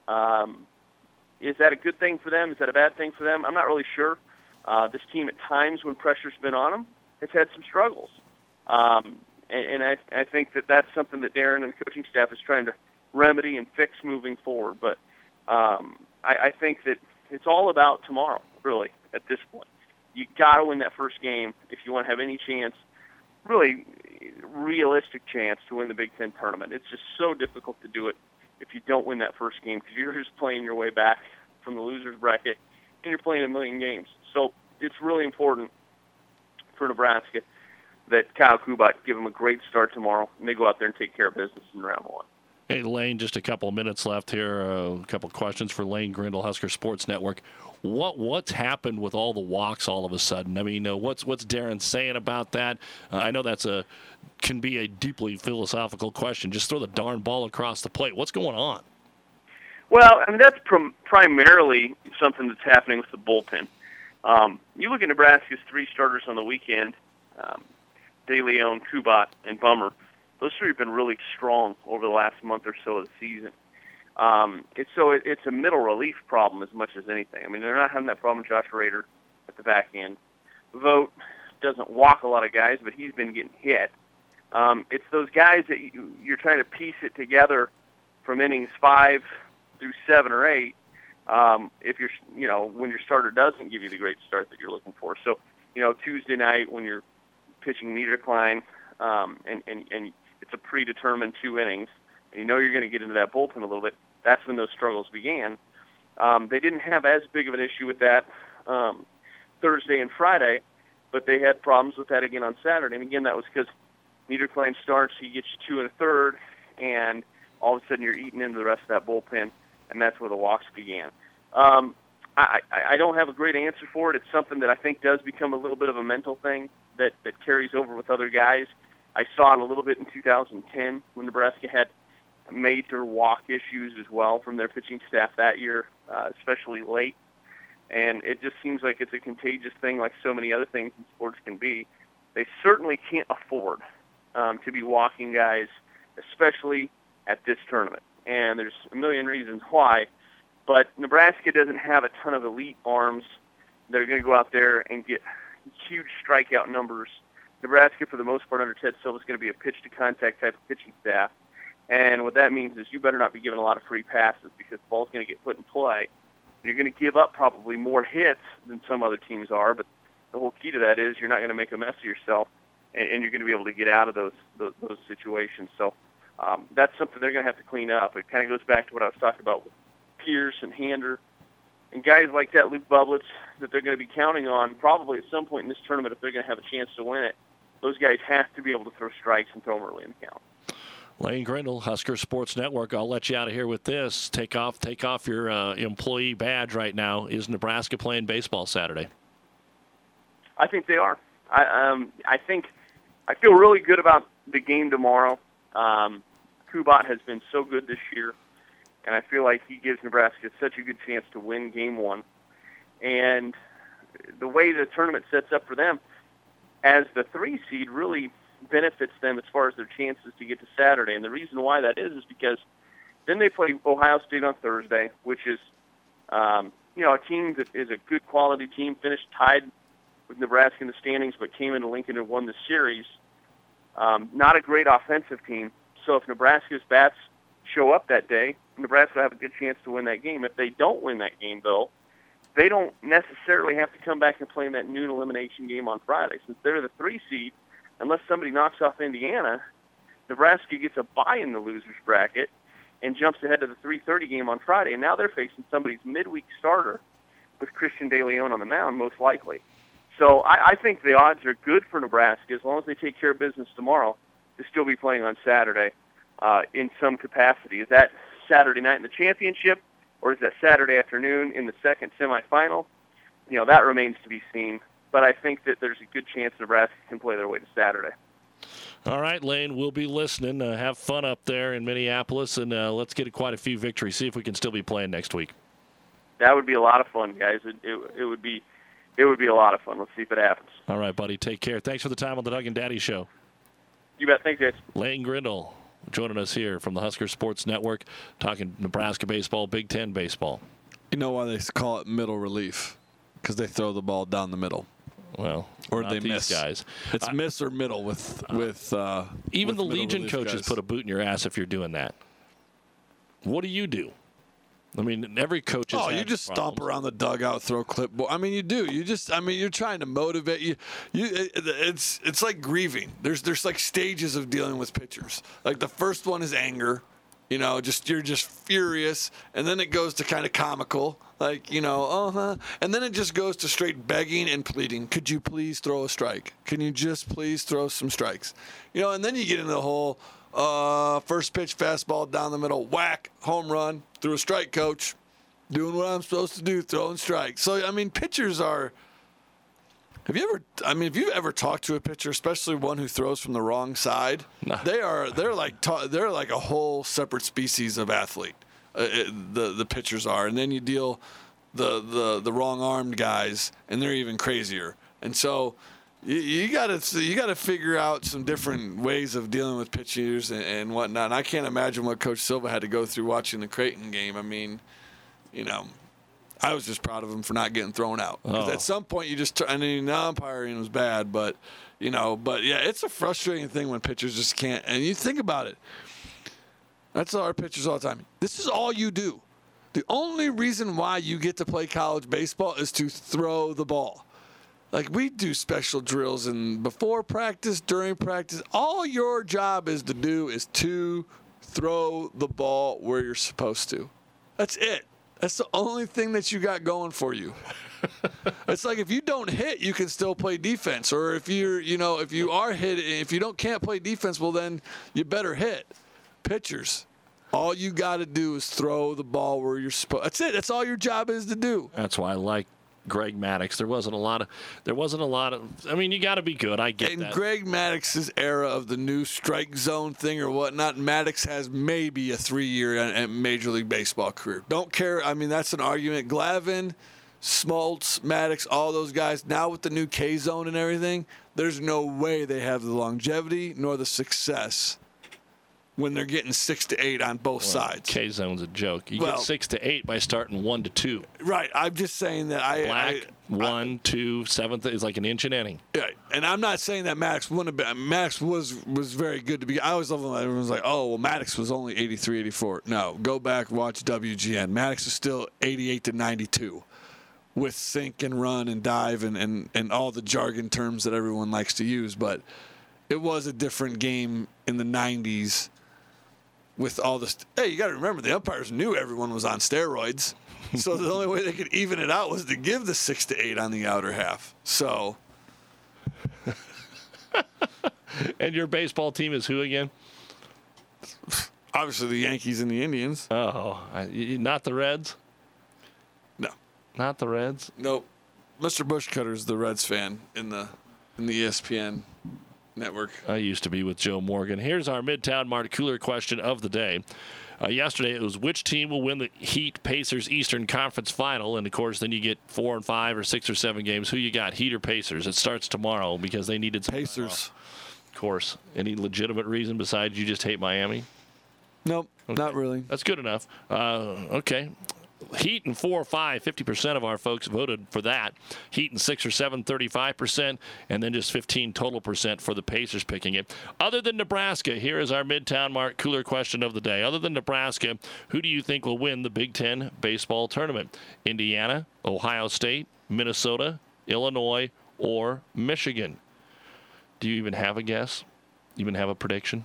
S15: Is that a good thing for them? Is that a bad thing for them? I'm not really sure. This team, at times when pressure's been on them, has had some struggles. And I think that that's something that Darren and the coaching staff is trying to remedy and fix moving forward. But I think that it's all about tomorrow, really, at this point. You got to win that first game if you want to have any chance, really realistic chance to win the Big Ten tournament. It's just so difficult to do it if you don't win that first game, because you're just playing your way back from the loser's bracket, and you're playing a million games. So it's really important for Nebraska that Kyle Kubat give them a great start tomorrow, and they go out there and take care of business in round 1.
S8: Hey, Lane, just a couple of minutes left here. A couple of questions for Lane Grindle, Husker Sports Network. What's happened with all the walks all of a sudden? I mean, what's Darren saying about that? I know can be a deeply philosophical question. Just throw the darn ball across the plate. What's going on?
S15: Well, I mean, that's primarily something that's happening with the bullpen. You look at Nebraska's 3 starters on the weekend, De Leon, Kubat, and Bummer. Those 3 have been really strong over the last month or so of the season. It's a middle relief problem as much as anything. I mean, they're not having that problem with Josh Rader at the back end. Vogt doesn't walk a lot of guys, but he's been getting hit. It's those guys that you're trying to piece it together from innings 5 through 7 or 8. If when your starter doesn't give you the great start that you're looking for. So, Tuesday night when you're pitching Niederklein, and it's a predetermined 2 innings, and you're going to get into that bullpen a little bit, that's when those struggles began. They didn't have as big of an issue with that Thursday and Friday, but they had problems with that again on Saturday. And again, that was because Niederklein starts, he gets you 2 1/3, and all of a sudden you're eating into the rest of that bullpen, and that's where the walks began. I don't have a great answer for it. It's something that I think does become a little bit of a mental thing that carries over with other guys. I saw it a little bit in 2010 when Nebraska had major walk issues as well from their pitching staff that year, especially late. And it just seems like it's a contagious thing like so many other things in sports can be. They certainly can't afford to be walking guys, especially at this tournament. And there's a million reasons why. But Nebraska doesn't have a ton of elite arms that are going to go out there and get huge strikeout numbers. Nebraska, for the most part, under Ted Silva, is going to be a pitch-to-contact type of pitching staff. And what that means is you better not be giving a lot of free passes because the ball's going to get put in play. You're going to give up probably more hits than some other teams are, but the whole key to that is you're not going to make a mess of yourself, and you're going to be able to get out of those situations. So that's something they're going to have to clean up. It kind of goes back to what I was talking about with Pierce and Hander and guys like that, Luke Bublitz, that they're going to be counting on probably at some point in this tournament if they're going to have a chance to win it. Those guys have to be able to throw strikes and throw them early in the count.
S8: Lane Grindle, Husker Sports Network. I'll let you out of here with this. Take off your employee badge right now. Is Nebraska playing baseball Saturday?
S15: I think they are. I feel really good about the game tomorrow. Kubat has been so good this year, and I feel like he gives Nebraska such a good chance to win Game 1. And the way the tournament sets up for them, as the 3 seed, really benefits them as far as their chances to get to Saturday. And the reason why that is because then they play Ohio State on Thursday, which is, a team that is a good quality team, finished tied with Nebraska in the standings, but came into Lincoln and won the series. Not a great offensive team. So if Nebraska's bats show up that day, Nebraska will have a good chance to win that game. If they don't win that game, though, they don't necessarily have to come back and play in that noon elimination game on Friday. Since they're the 3 seed, unless somebody knocks off Indiana, Nebraska gets a bye in the loser's bracket and jumps ahead to the 3:30 game on Friday. And now they're facing somebody's midweek starter with Christian De Leon on the mound, most likely. So I think the odds are good for Nebraska as long as they take care of business tomorrow to still be playing on Saturday in some capacity. Is that Saturday night in the championship, or is that Saturday afternoon in the second semifinal? That remains to be seen. But I think that there's a good chance Nebraska can play their way to Saturday.
S8: All right, Lane, we'll be listening. Have fun up there in Minneapolis, and let's get quite a few victories. See if we can still be playing next week.
S15: That would be a lot of fun, guys. It would be a lot of fun. Let's see if it happens.
S8: All right, buddy. Take care. Thanks for the time on the Doug and Daddy Show.
S15: You bet. Thanks, guys.
S8: Lane Grindle joining us here from the Husker Sports Network, talking Nebraska baseball, Big Ten baseball.
S9: You know why they call it middle relief? Because they throw the ball down the middle.
S8: Well,
S9: or they miss
S8: guys.
S9: It's miss or middle with
S8: even the Legion coaches
S9: guys.
S8: Put a boot in your ass if you're doing that. What do you do? I mean, every coach is.
S9: You just stomp around the dugout, throw clipboard. I mean, you do. You're trying to motivate you. It's like grieving. There's like stages of dealing with pitchers. Like the first one is anger. You're just furious, and then it goes to kind of comical, like and then it just goes to straight begging and pleading. Could you please throw a strike? Can you just please throw some strikes? And then you get into the whole first pitch fastball down the middle, whack, home run, through a strike, coach, doing what I'm supposed to do, throwing strikes. So I mean, pitchers are. Have you ever talked to a pitcher, especially one who throws from the wrong side? No. They're like a whole separate species of athlete. The pitchers are, and then you deal the wrong armed guys, and they're even crazier. And so you got to figure out some different ways of dealing with pitchers and whatnot. And I can't imagine what Coach Silva had to go through watching the Creighton game. I mean, I was just proud of him for not getting thrown out. Because at some point the umpiring was bad, but yeah, it's a frustrating thing when pitchers just can't. And you think about it. That's our pitchers all the time. This is all you do. The only reason why you get to play college baseball is to throw the ball. Like we do special drills and before practice, during practice. All your job is to do is to throw the ball where you're supposed to. That's it. That's the only thing that you got going for you. It's like if you don't hit, you can still play defense. Or if if you are hit, if you can't play defense, well then you better hit. Pitchers, all you got to do is throw the ball where you're supposed. That's it. That's all your job is to do.
S8: That's why I like Greg Maddux. There wasn't a lot of. I mean, you got to be good. I get that.
S9: In Greg Maddox's era of the new strike zone thing or whatnot, Maddux has maybe a 3-year Major League Baseball career. Don't care. I mean, that's an argument. Glavine, Smoltz, Maddux, all those guys. Now with the new K zone and everything, there's no way they have the longevity nor the success when they're getting 6 to 8 on both sides.
S8: K-zone's a joke. You get 6 to 8 by starting 1 to 2.
S9: Right. I'm just saying that
S8: Black, 1, 2, 7th is like an inch an inning.
S9: Yeah, and I'm not saying that Maddox wouldn't have been. Maddox was very good to be. I always love when everyone's like, oh, well, Maddox was only 83, 84. No, go back, watch WGN. Maddox is still 88 to 92 with sink and run and dive and all the jargon terms that everyone likes to use. But it was a different game in the 90s with all this. Hey, you got to remember, the umpires knew everyone was on steroids. So the only way they could even it out was to give the 6 to 8 on the outer half. So.
S8: And your baseball team is who again?
S9: Obviously the Yankees and the Indians.
S8: Oh, not the Reds?
S9: No.
S8: Not the Reds?
S9: Nope. Mr. Bushcutter's the Reds fan in the ESPN network.
S8: I used to be with Joe Morgan. Here's our Midtown Mart Cooler question of the day. Yesterday, it was which team will win the Heat Pacers Eastern Conference Final, and of course, then you get 4 and 5 or 6 or 7 games. Who you got, Heat or Pacers? It starts tomorrow because they needed some
S9: Pacers.
S8: Of course. Any legitimate reason besides you just hate Miami?
S9: Nope, not really.
S8: That's good enough. Okay. Heat in 4 or 5, 50% of our folks voted for that. Heat in 6 or 7, 35%, and then just 15 total percent for the Pacers picking it. Other than Nebraska, here is our Midtown Mart Cooler question of the day. Other than Nebraska, who do you think will win the Big Ten baseball tournament? Indiana, Ohio State, Minnesota, Illinois, or Michigan? Do you even have a guess? Even have a prediction?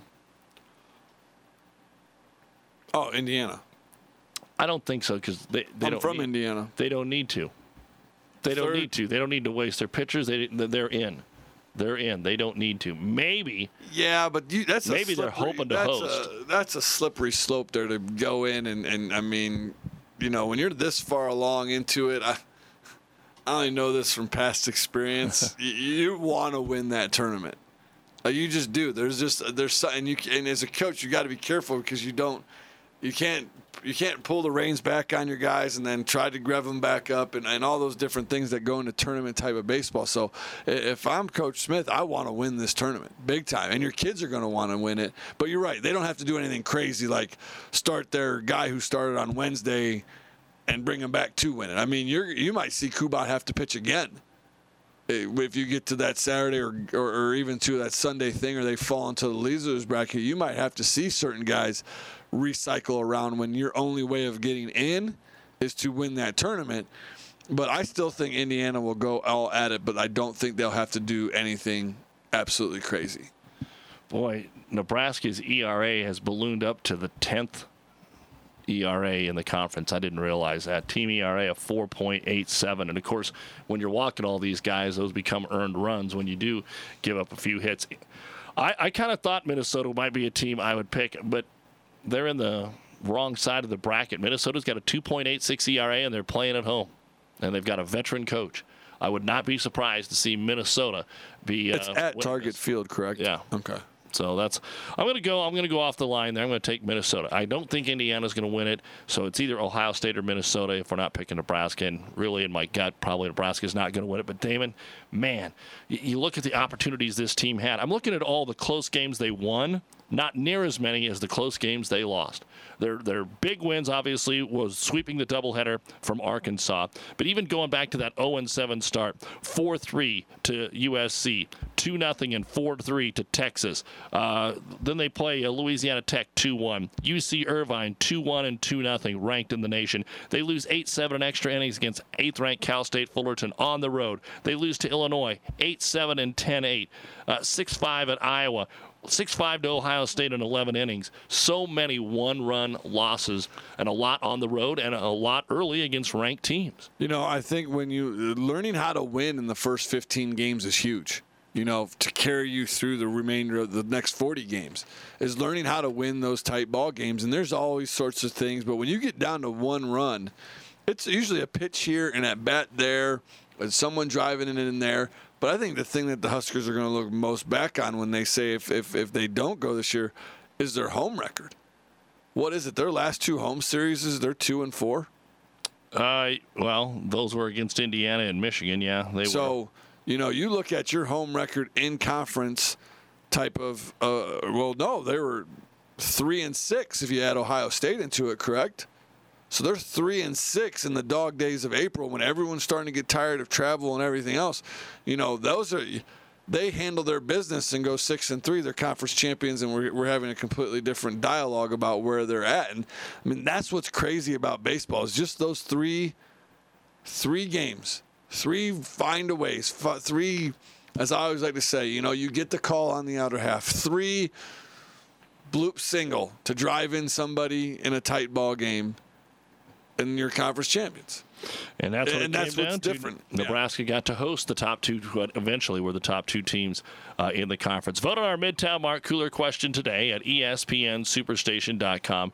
S9: Oh, Indiana.
S8: I don't think so because they don't.
S9: I'm from Indiana.
S8: They don't need to. They don't need to. They don't need to waste their pitchers. They're in. They're in. They don't need to. Maybe.
S9: Yeah, but that's
S8: maybe they're hoping to host.
S9: That's a slippery slope there to go in and I mean, you know, when you're this far along into it, I only know this from past experience. You want to win that tournament. You just do. There's something and as a coach, you got to be careful because you can't pull the reins back on your guys and then try to rev them back up and all those different things that go into tournament type of baseball. So if I'm Coach Smith, I want to win this tournament big time. And your kids are going to want to win it. But you're right. They don't have to do anything crazy like start their guy who started on Wednesday and bring him back to win it. I mean, you might see Kubat have to pitch again. If you get to that Saturday or even to that Sunday thing or they fall into the losers bracket, you might have to see certain guys recycle around when your only way of getting in is to win that tournament. But I still think Indiana will go all at it, but I don't think they'll have to do anything absolutely crazy.
S8: Boy, Nebraska's ERA has ballooned up to the 10th ERA in the conference. I didn't realize that. Team ERA of 4.87. And, of course, when you're walking all these guys, those become earned runs when you do give up a few hits. I kind of thought Minnesota might be a team I would pick, but they're in the wrong side of the bracket. Minnesota's got a 2.86 ERA, and they're playing at home. And they've got a veteran coach. I would not be surprised to see Minnesota be.
S9: It's at Target Field, correct?
S8: Yeah.
S9: Okay.
S8: So I'm going to go off the line there. I'm going to take Minnesota. I don't think Indiana's going to win it, so it's either Ohio State or Minnesota if we're not picking Nebraska. And really, in my gut, probably Nebraska's not going to win it. But Damon, man, you look at the opportunities this team had. I'm looking at all the close games they won, not near as many as the close games they lost. Their big wins, obviously, was sweeping the doubleheader from Arkansas. But even going back to that 0-7 start, 4-3 to USC, 2-0 and 4-3 to Texas. Then they play Louisiana Tech 2-1. UC Irvine 2-1 and 2-0, ranked in the nation. They lose 8-7 in extra innings against 8th-ranked Cal State Fullerton on the road. They lose to Illinois 8-7 and 10-8. 6-5 at Iowa. 6-5 to Ohio State in 11 innings. So many one-run losses, and a lot on the road and a lot early against ranked teams.
S9: You know, I think when learning how to win in the first 15 games is huge. You know, to carry you through the remainder of the next 40 games is learning how to win those tight ball games. And there's always sorts of things, but when you get down to one run, it's usually a pitch here and at bat there, and someone driving it in there. But I think the thing that the Huskers are going to look most back on when they say if they don't go this year is their home record. What is it? Their last 2 home series, they're 2-4?
S8: Well, those were against Indiana and Michigan, yeah. They were.
S9: You know, you look at your home record in conference type of, they were 3-6 if you add Ohio State into it, correct? So they're 3-6 in the dog days of April when everyone's starting to get tired of travel and everything else. They handle their business and go 6-3. They're conference champions, and we're having a completely different dialogue about where they're at. And I mean, that's what's crazy about baseball is just those three games, 3 find-aways, 3, as I always like to say, you get the call on the outer half, 3 bloop single to drive in somebody in a tight ball game, and you're conference champions.
S8: And that's what
S9: what's
S8: down to.
S9: different.
S8: Nebraska got to host the top 2, what eventually were the top 2 teams in the conference. Vote on our Midtown Mark Cooler question today at ESPNSuperstation.com,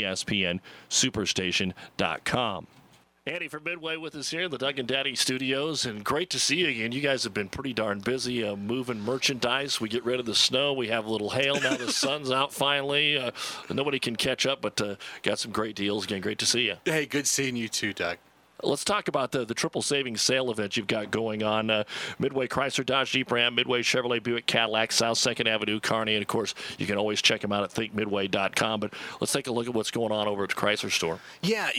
S8: ESPNSuperstation.com. Andy from Midway with us here in the Doug and Daddy studios, and great to see you again. You guys have been pretty darn busy moving merchandise. We get rid of the snow. We have a little hail now. The sun's out finally. Nobody can catch up, but got some great deals again. Great to see you.
S16: Hey, good seeing you too, Doug.
S8: Let's talk about the triple savings sale event you've got going on. Midway Chrysler, Dodge, Jeep, Ram, Midway Chevrolet, Buick, Cadillac, South 2nd Avenue, Kearney. And, of course, you can always check them out at thinkmidway.com. But let's take a look at what's going on over at the Chrysler store.
S16: Yeah,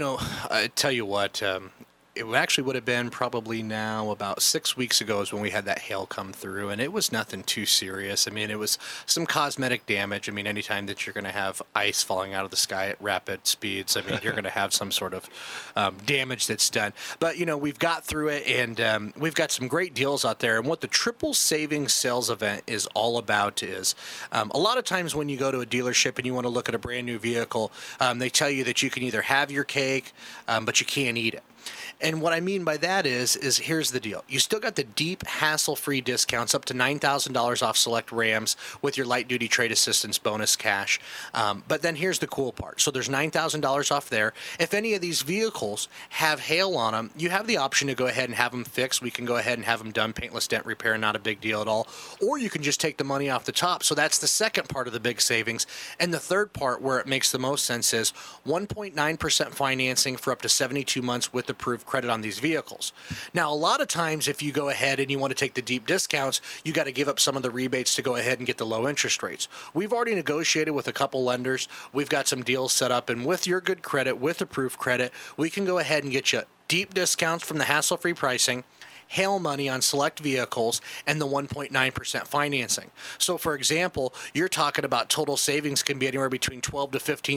S16: I tell you what, it actually would have been probably now about 6 weeks ago is when we had that hail come through, and it was nothing too serious. I mean, it was some cosmetic damage. I mean, anytime that you're going to have ice falling out of the sky at rapid speeds, I mean, you're going to have some sort of damage that's done. But, we've got through it, and we've got some great deals out there. And what the Triple Savings Sales Event is all about is a lot of times when you go to a dealership and you want to look at a brand new vehicle, they tell you that you can either have your cake, but you can't eat it. And what I mean by that is here's the deal. You still got the deep, hassle-free discounts up to $9,000 off select Rams with your light-duty trade assistance bonus cash. But then here's the cool part. So there's $9,000 off there. If any of these vehicles have hail on them, you have the option to go ahead and have them fixed. We can go ahead and have them done, paintless dent repair, not a big deal at all. Or you can just take the money off the top. So that's the second part of the big savings. And the third part where it makes the most sense is 1.9% financing for up to 72 months with approved credit on these vehicles. Now, a lot of times if you go ahead and you want to take the deep discounts, you got to give up some of the rebates to go ahead and get the low interest rates. We've already negotiated with a couple lenders. We've got some deals set up, and with your good credit, with approved credit, we can go ahead and get you deep discounts from the hassle-free pricing, hail money on select vehicles, and the 1.9% financing. So, for example, you're talking about total savings can be anywhere between $12,000 to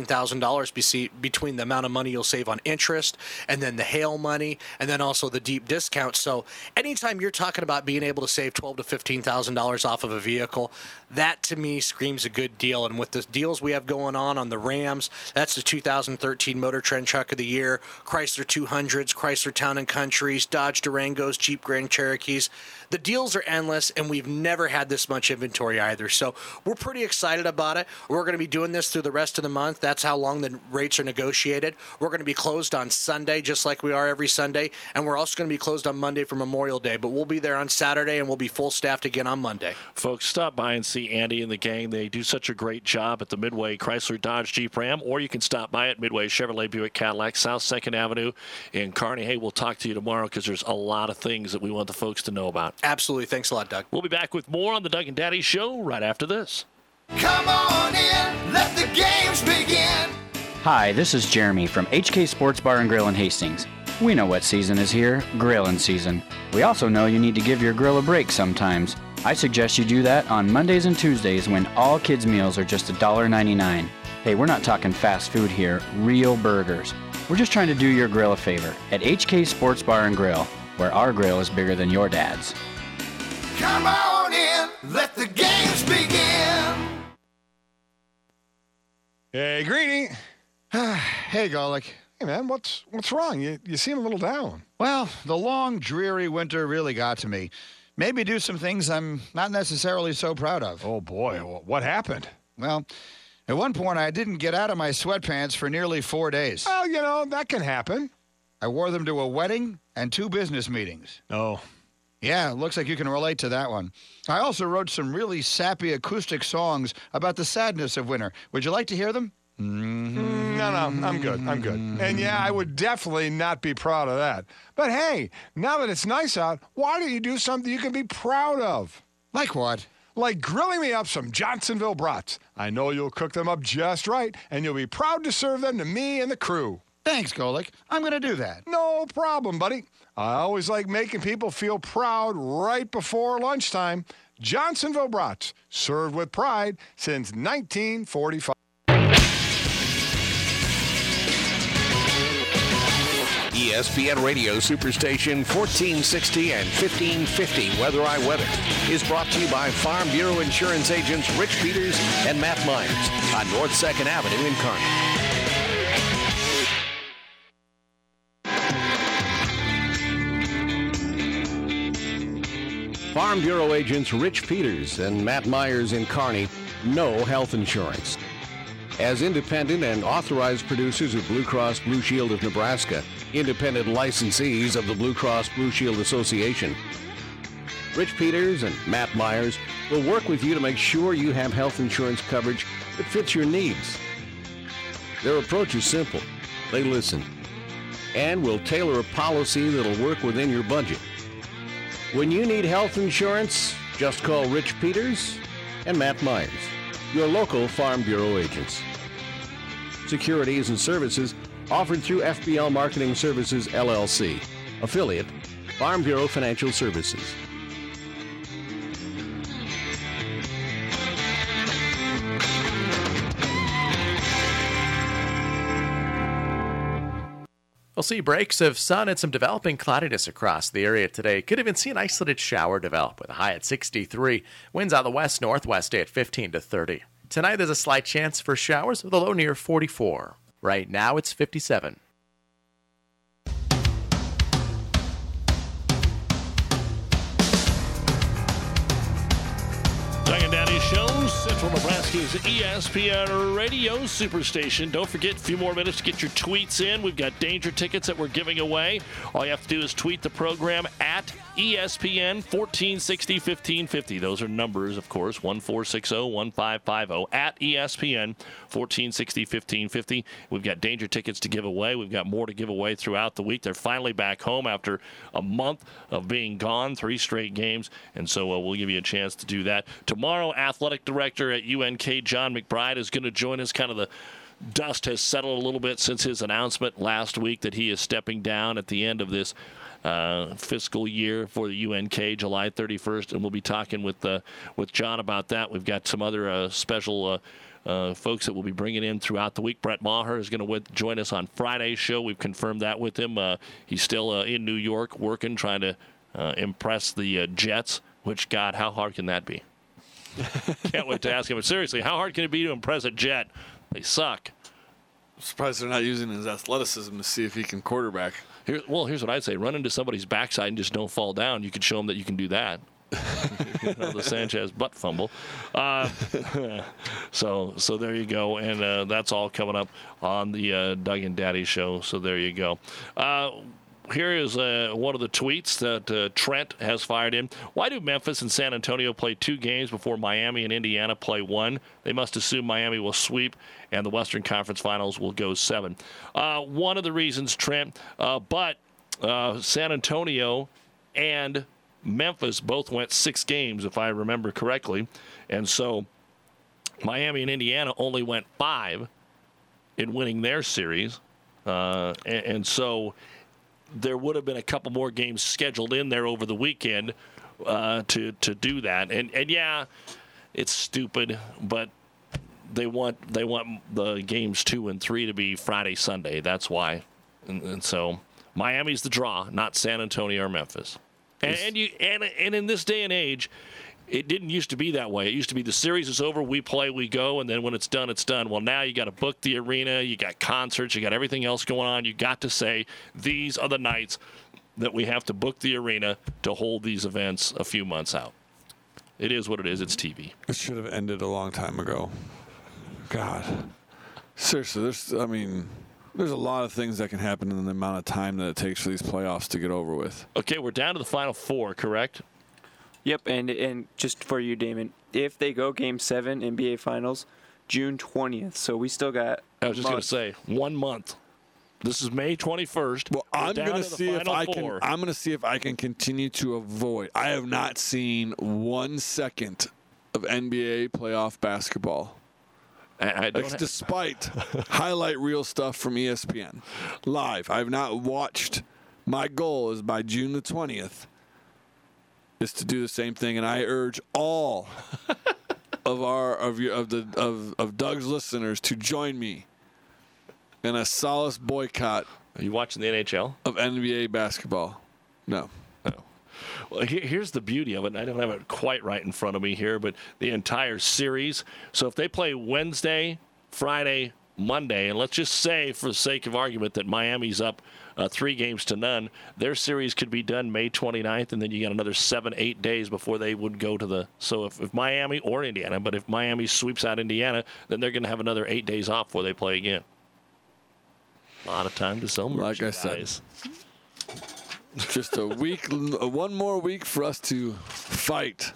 S16: $15,000 between the amount of money you'll save on interest, and then the hail money, and then also the deep discount. So, anytime you're talking about being able to save $12,000 to $15,000 off of a vehicle, that to me screams a good deal. And with the deals we have going on the Rams, that's the 2013 Motor Trend Truck of the Year, Chrysler 200s, Chrysler Town & Countries, Dodge Durangos, Jeep Grand Cherokees. The deals are endless, and we've never had this much inventory either. So we're pretty excited about it. We're going to be doing this through the rest of the month. That's how long the rates are negotiated. We're going to be closed on Sunday, just like we are every Sunday, and we're also going to be closed on Monday for Memorial Day. But we'll be there on Saturday, and we'll be full staffed again on Monday.
S8: Folks, stop by and see Andy and the gang. They do such a great job at the Midway Chrysler Dodge Jeep Ram, or you can stop by at Midway Chevrolet Buick Cadillac, South 2nd Avenue in Kearney. Hey, we'll talk to you tomorrow because there's a lot of things that we want the folks to know about.
S16: Absolutely. Thanks a lot, Doug.
S8: We'll be back with more on the Doug and Daddy Show right after this.
S17: Come on in, let the games begin.
S18: Hi, this is Jeremy from HK Sports Bar and Grill in Hastings. We know what season is here, grillin' season. We also know you need to give your grill a break sometimes. I suggest you do that on Mondays and Tuesdays when all kids' meals are just $1.99. Hey, we're not talking fast food here, real burgers. We're just trying to do your grill a favor at HK Sports Bar and Grill, where our grill is bigger than your dad's.
S17: Come on in, let the games begin.
S19: Hey, Greeny. Hey, Garlic. Hey, man, what's wrong? You seem a little down.
S20: Well, the long, dreary winter really got to me. Maybe do some things I'm not necessarily so proud of.
S19: Oh, boy. What happened?
S20: Well, at one point, I didn't get out of my sweatpants for nearly 4 days.
S19: Well, that can happen.
S20: I wore them to a wedding and 2 business meetings.
S19: Oh.
S20: Yeah, looks like you can relate to that one. I also wrote some really sappy acoustic songs about the sadness of winter. Would you like to hear them?
S19: No, I'm good. And yeah, I would definitely not be proud of that. But hey, now that it's nice out, why don't you do something you can be proud of?
S20: Like what?
S19: like grilling me up some Johnsonville brats. I know you'll cook them up just right, and you'll be proud to serve them to me and the crew.
S20: Thanks, Golick. I'm going to do that.
S19: No problem, buddy. I always like making people feel proud right before lunchtime. Johnsonville brats, served with pride since 1945.
S21: ESPN Radio Superstation 1460 and 1550 Weather I Weather is brought to you by Farm Bureau Insurance agents Rich Peters and Matt Myers on North 2nd Avenue in Kearney. Farm Bureau agents Rich Peters and Matt Myers in Kearney know health insurance. As independent and authorized producers of Blue Cross Blue Shield of Nebraska, independent licensees of the Blue Cross Blue Shield Association, Rich Peters and Matt Myers will work with you to make sure you have health insurance coverage that fits your needs. Their approach is simple. They listen and will tailor a policy that'll work within your budget. When you need health insurance, just call Rich Peters and Matt Myers, your local Farm Bureau agents. Securities and services offered through FBL Marketing Services, LLC, affiliate, Farm Bureau Financial Services.
S14: We'll see breaks of sun and some developing cloudiness across the area today. Could even see an isolated shower develop with a high at 63. Winds out of the west-northwest at 15 to 30. Tonight there's a slight chance for showers with a low near 44. Right now it's 57.
S8: Doug and Daddy Show, Central Nebraska's ESPN Radio Superstation. Don't forget, a few more minutes to get your tweets in. We've got danger tickets that we're giving away. All you have to do is tweet the program at ESPN 1460 1550. Those are numbers, of course, 1460-1550 at ESPN 1460 1550. We've got danger tickets to give away. We've got more to give away throughout the week. They're finally back home after a month of being gone, 3 straight games, and so we'll give you a chance to do that. Tomorrow, athletic director at UNK, John McBride, is going to join us. Kind of the dust has settled a little bit since his announcement last week that he is stepping down at the end of this fiscal year for the UNK, July 31st, and we'll be talking with John about that. We've got some other special folks that we'll be bringing in throughout the week. Brett Maher is going to join us on Friday's show. We've confirmed that with him. He's still in New York working, trying to impress the Jets, which, God, how hard can that be? Can't wait to ask him. But seriously, how hard can it be to impress a Jet? They suck.
S9: I'm surprised they're not using his athleticism to see if he can quarterback.
S8: Here's what I'd say. Run into somebody's backside and just don't fall down. You could show them that you can do that. The Sanchez butt fumble. So there you go. And that's all coming up on the Doug and Daddy Show. So there you go. Here is one of the tweets that Trent has fired in. Why do Memphis and San Antonio play 2 games before Miami and Indiana play 1? They must assume Miami will sweep and the Western Conference Finals will go 7. One of the reasons, Trent, but San Antonio and Memphis both went 6 games, if I remember correctly. And so Miami and Indiana only went 5 in winning their series. And so there would have been a couple more games scheduled in there over the weekend to do that. And yeah, it's stupid, but they want the games 2 and 3 to be Friday, Sunday. That's why. And so Miami's the draw, not San Antonio or Memphis. And in this day and age, it didn't used to be that way. It used to be the series is over, we play, we go, and then when it's done, it's done. Well, now you got to book the arena, you got concerts, you got everything else going on. You got to say these are the nights that we have to book the arena to hold these events a few months out. It is what it is. It's TV.
S9: It should have ended a long time ago. God, seriously, there's a lot of things that can happen in the amount of time that it takes for these playoffs to get over with.
S8: Okay, we're down to the Final 4, correct?
S7: Yep, and just for you, Damon, if they go Game 7 NBA Finals, June 20th, so we still got
S8: I was just going to say, 1 month. This is May 21st.
S9: Well, I'm going to see if I can continue to avoid. I have not seen 1 second of NBA playoff basketball. Despite highlight reel stuff from ESPN. Live. I've not watched. My goal is by June the 20th is to do the same thing, and I urge all of Doug's listeners to join me in a solace boycott.
S8: Are you watching the NHL?
S9: Of NBA basketball. No.
S8: Well, here's the beauty of it. I don't have it quite right in front of me here, but the entire series. So if they play Wednesday, Friday, Monday, and let's just say, for the sake of argument, that Miami's up 3-0, their series could be done May 29th, and then you got another 7-8 days before they would go to the. So if Miami or Indiana, but if Miami sweeps out Indiana, then they're going to have another 8 days off before they play again. A lot of time to sell merchandise.
S9: Like I said. Just a week, one more week for us to fight.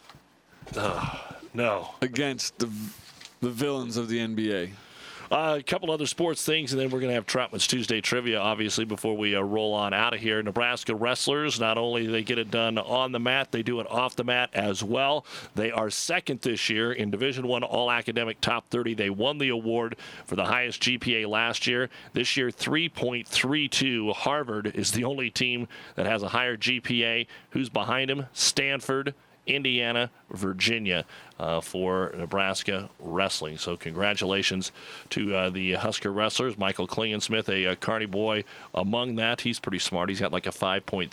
S8: No.
S9: Against the villains of the NBA.
S8: A couple other sports things, and then we're going to have Troutman's Tuesday Trivia, obviously, before we roll on out of here. Nebraska wrestlers, not only do they get it done on the mat, they do it off the mat as well. They are second this year in Division I All-Academic Top 30. They won the award for the highest GPA last year. This year, 3.32. Harvard is the only team that has a higher GPA. Who's behind them? Stanford, Indiana, Virginia for Nebraska wrestling. So congratulations to the Husker wrestlers. Michael Klingensmith, a Kearney boy among that. He's pretty smart. He's got like a 5.3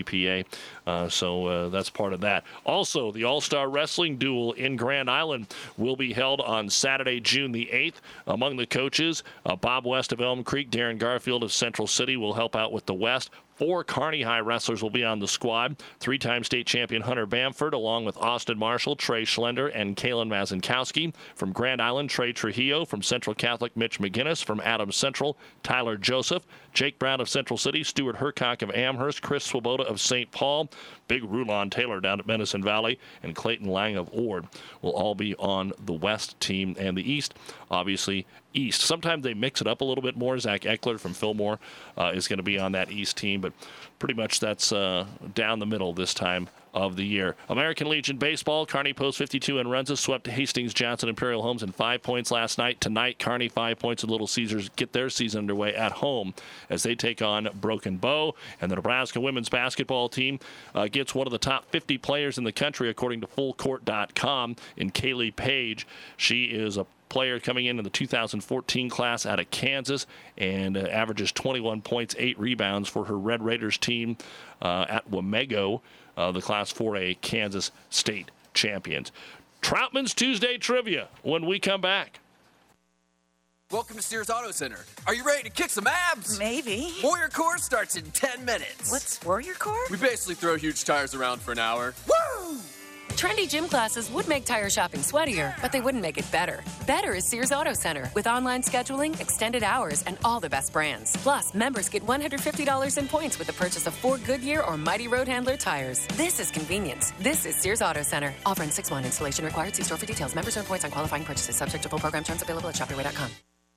S8: GPA. So that's part of that. Also, the All-Star Wrestling Duel in Grand Island will be held on Saturday, June the 8th. Among the coaches, Bob West of Elm Creek, Darren Garfield of Central City will help out with the West. 4 Kearney High wrestlers will be on the squad. 3-time state champion Hunter Bamford, along with Austin Marshall, Trey Schlender, and Kalen Mazenkowski. From Grand Island, Trey Trujillo. From Central Catholic, Mitch McGinnis. From Adams Central, Tyler Joseph. Jake Brown of Central City, Stuart Hercock of Amherst, Chris Swoboda of St. Paul, Big Rulon Taylor down at Medicine Valley, and Clayton Lang of Ord will all be on the West team. And the East, obviously, East. Sometimes they mix it up a little bit more. Zach Eckler from Fillmore is going to be on that East team, but pretty much that's down the middle this time of the year. American Legion Baseball, Kearney Post 52 and Renza swept Hastings Johnson Imperial Homes in 5 points last night. Tonight, Kearney 5 points, and Little Caesars get their season underway at home as they take on Broken Bow. And the Nebraska women's basketball team gets one of the top 50 players in the country, according to FullCourt.com, in Kaylee Page. She is a player coming in the 2014 class out of Kansas and averages 21 points, 8 rebounds for her Red Raiders team at Wamego, the Class 4A Kansas State champions. Troutman's Tuesday Trivia when we come back.
S1: Welcome to Sears Auto Center. Are you ready to kick some abs?
S22: Maybe.
S1: Warrior Core starts in 10 minutes.
S22: What's Warrior Core?
S1: We basically throw huge tires around for an hour.
S22: Woo!
S23: Trendy gym classes would make tire shopping sweatier, but they wouldn't make it better. Better is Sears Auto Center, with online scheduling, extended hours, and all the best brands. Plus, members get $150 in points with the purchase of 4 Goodyear or Mighty Road Handler tires. This is convenience. This is Sears Auto Center. Offer in 6-1. Installation required. See store for details. Members earn points on qualifying purchases. Subject to full program terms available at shopyourway.com.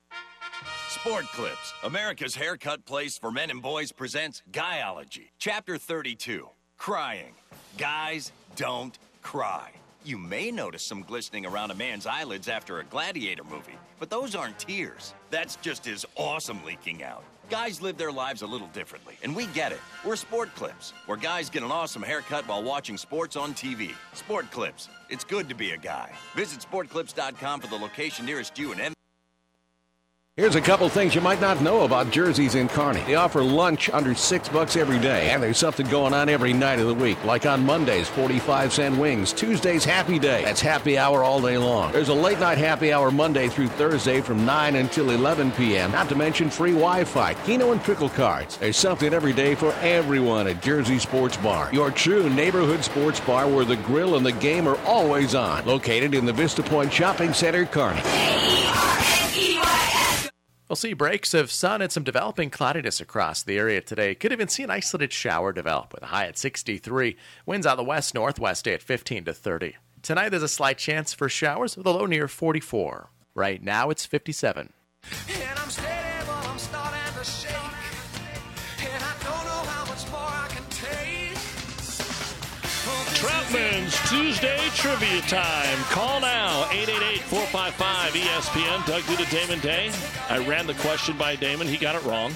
S24: Sport Clips, America's haircut place for men and boys, presents Guyology, Chapter 32, Crying. Guys don't cry. You may notice some glistening around a man's eyelids after a Gladiator movie, but those aren't tears. That's just his awesome leaking out. Guys live their lives a little differently, and we get it. We're Sport Clips, where guys get an awesome haircut while watching sports on TV. Sport Clips, it's good to be a guy. Visit sportclips.com for the location nearest you and
S21: Here's a couple things you might not know about Jersey's in Kearney. They offer lunch under $6 every day, and there's something going on every night of the week. Like on Mondays, 45-cent wings. Tuesdays, happy day. That's happy hour all day long. There's a late night happy hour Monday through Thursday from 9 until 11 p.m. Not to mention free Wi-Fi, Keno and Pickle cards. There's something every day for everyone at Jersey Sports Bar. Your true neighborhood sports bar where the grill and the game are always on. Located in the Vista Point Shopping Center, Kearney.
S14: We'll see breaks of sun and some developing cloudiness across the area today. Could even see an isolated shower develop with a high at 63. Winds out of the west-northwest at 15 to 30. Tonight there's a slight chance for showers with a low near 44. Right now it's 57.
S17: And I'm steady, but I'm starting to shake. And I don't know how much more I can take.
S8: Troutman's It's Tuesday trivia time. Call now, 888-455-ESPN. Doug did a Damon Day. I ran the question by Damon. He got it wrong.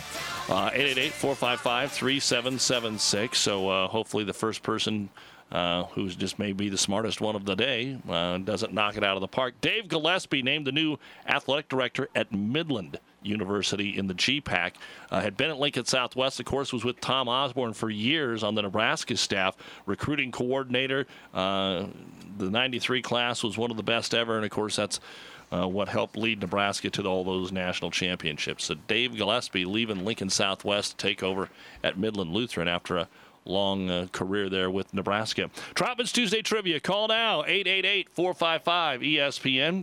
S8: 888-455-3776. So hopefully the first person who's just maybe the smartest one of the day doesn't knock it out of the park. Dave Gillespie named the new athletic director at Midland University in the GPAC. Had been at Lincoln Southwest, of course, was with Tom Osborne for years on the Nebraska staff, recruiting coordinator. The 93 class was one of the best ever, and of course that's what helped lead Nebraska to all those national championships. So Dave Gillespie leaving Lincoln Southwest to take over at Midland Lutheran after a long career there with Nebraska. Troutman's Tuesday Trivia. Call now, 888-455-ESPN,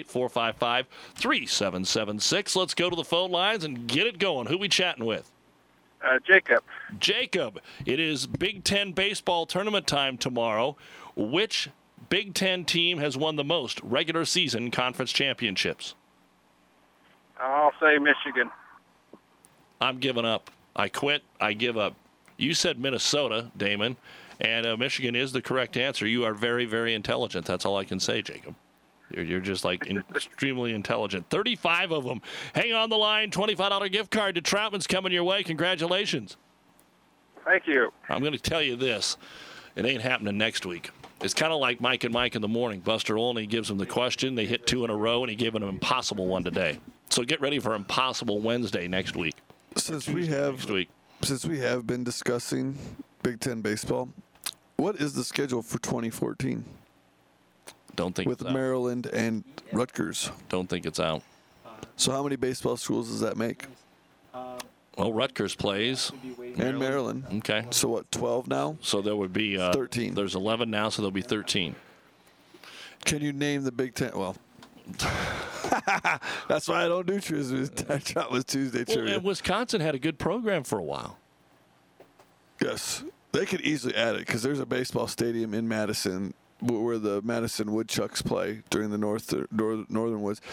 S8: 888-455-3776. Let's go to the phone lines and get it going. Who we chatting with?
S15: Jacob.
S8: Jacob, it is Big Ten baseball tournament time tomorrow. Which Big Ten team has won the most regular season conference championships?
S15: I'll say Michigan.
S8: I'm giving up. I quit. I give up. You said Minnesota, Damon, and Michigan is the correct answer. You are very, very intelligent. That's all I can say, Jacob. You're just like extremely intelligent. 35 of them. Hang on the line. $25 gift card to Troutman's coming your way. Congratulations.
S15: Thank you.
S8: I'm going to tell you this. It ain't happening next week. It's kind of like Mike and Mike in the morning. Buster Olney gives them the question. They hit 2 in a row, and he gave them an impossible one today. So get ready for Impossible Wednesday next week.
S9: Since we have been discussing Big Ten baseball, what is the schedule for 2014?
S8: Don't think
S9: with
S8: it's out.
S9: Maryland and Rutgers.
S8: Don't think it's out.
S9: So how many baseball schools does that make?
S8: Well, Rutgers plays.
S9: And Maryland.
S8: Okay.
S9: So what, 12 now?
S8: So there would be
S9: 13.
S8: There's 11 now, so there'll be 13.
S9: Can you name the Big Ten? Well, that's why I don't do Tuesday trivia.
S8: And Wisconsin had a good program for a while.
S9: Yes. They could easily add it because there's a baseball stadium in Madison where the Madison Woodchucks play during the Northern Woods.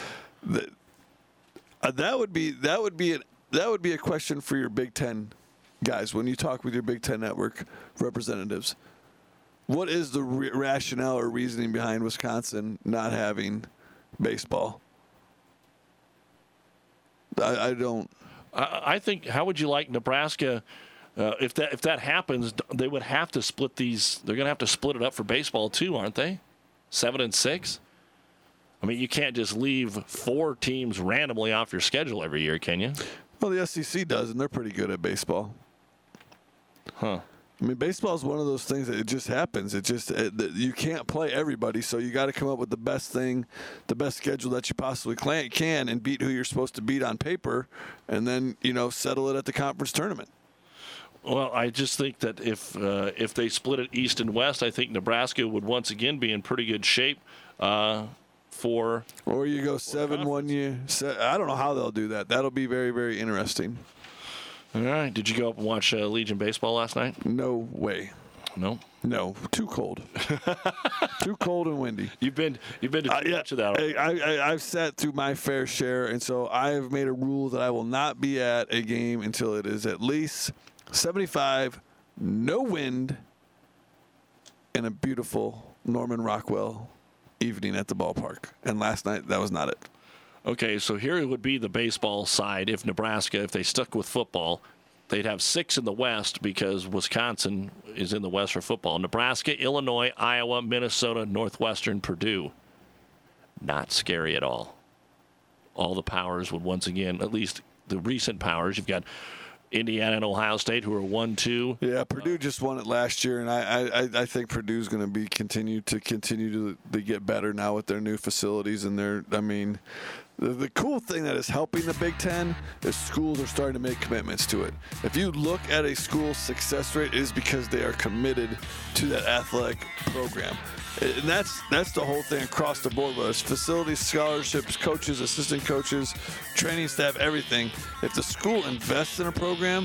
S9: That would be a question for your Big Ten guys when you talk with your Big Ten network representatives. What is the rationale or reasoning behind Wisconsin not having baseball? I don't.
S8: I think. How would you like Nebraska? If that happens, they would have to split these. They're going to have to split it up for baseball too, aren't they? 7 and 6. I mean, you can't just leave 4 teams randomly off your schedule every year, can you?
S9: Well, the SEC does, and they're pretty good at baseball.
S8: Huh.
S9: I mean, baseball is one of those things that it just happens. You can't play everybody, so you got to come up with the best thing, the best schedule that you possibly can, and beat who you're supposed to beat on paper, and then settle it at the conference tournament.
S8: Well, I just think that if they split it east and west, I think Nebraska would once again be in pretty good shape for.
S9: Or you go 7 1 year. I don't know how they'll do that. That'll be very, very interesting.
S8: All right. Did you go up and watch Legion baseball last night?
S9: No way.
S8: No.
S9: No. Too cold. Too cold and windy.
S8: You've been to too much of that.
S9: I've sat through my fair share, and so I have made a rule that I will not be at a game until it is at least 75, no wind, and a beautiful Norman Rockwell evening at the ballpark. And last night, that was not it.
S8: Okay, so here would be the baseball side. If Nebraska, if they stuck with football, they'd have 6 in the West because Wisconsin is in the West for football. Nebraska, Illinois, Iowa, Minnesota, Northwestern, Purdue. Not scary at all. All the powers would once again, at least the recent powers, you've got Indiana and Ohio State, who are 1-2.
S9: Yeah, Purdue just won it last year, and I think Purdue's going to be continue to get better now with their new facilities and their. I mean, the cool thing that is helping the Big Ten is schools are starting to make commitments to it. If you look at a school's success rate, it is because they are committed to that athletic program. And that's the whole thing across the board, whether it's facilities, scholarships, coaches, assistant coaches, training staff, everything. If the school invests in a program,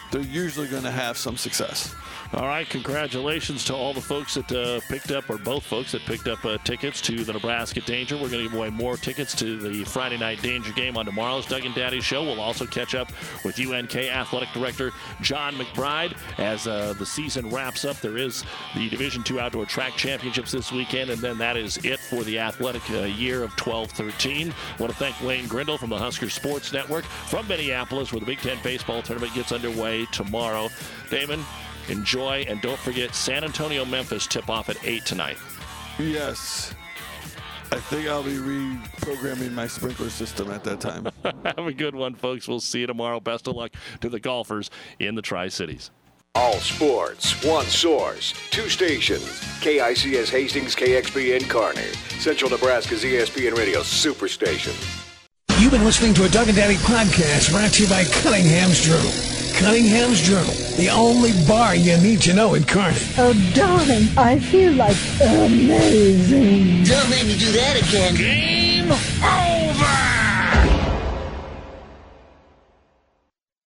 S9: they're usually going to have some success.
S8: All right, congratulations to all the folks that picked up, or both folks that picked up tickets to the Nebraska Danger. We're going to give away more tickets to the Friday Night Danger game on tomorrow's Doug and Daddy Show. We'll also catch up with UNK Athletic Director John McBride as the season wraps up. There is the Division II Outdoor Track Championships this weekend, and then that is it for the athletic year of 12-13. I want to thank Wayne Grindle from the Husker Sports Network from Minneapolis, where the Big Ten baseball tournament gets underway tomorrow. Damon, enjoy, and don't forget San Antonio-Memphis tip-off at 8 tonight.
S9: Yes. I think I'll be reprogramming my sprinkler system at that time.
S8: Have a good one, folks. We'll see you tomorrow. Best of luck to the golfers in the Tri-Cities.
S21: All sports, one source, two stations. KICS Hastings, KXPN Kearney. Central Nebraska's ESPN Radio Superstation.
S2: You've been listening to a Doug and Daddy podcast brought to you by Cunningham's Journal. Cunningham's Journal, the only bar you need to know in Kearney.
S3: Oh, darling, I feel like amazing.
S2: Don't make me do that again.
S3: Game over.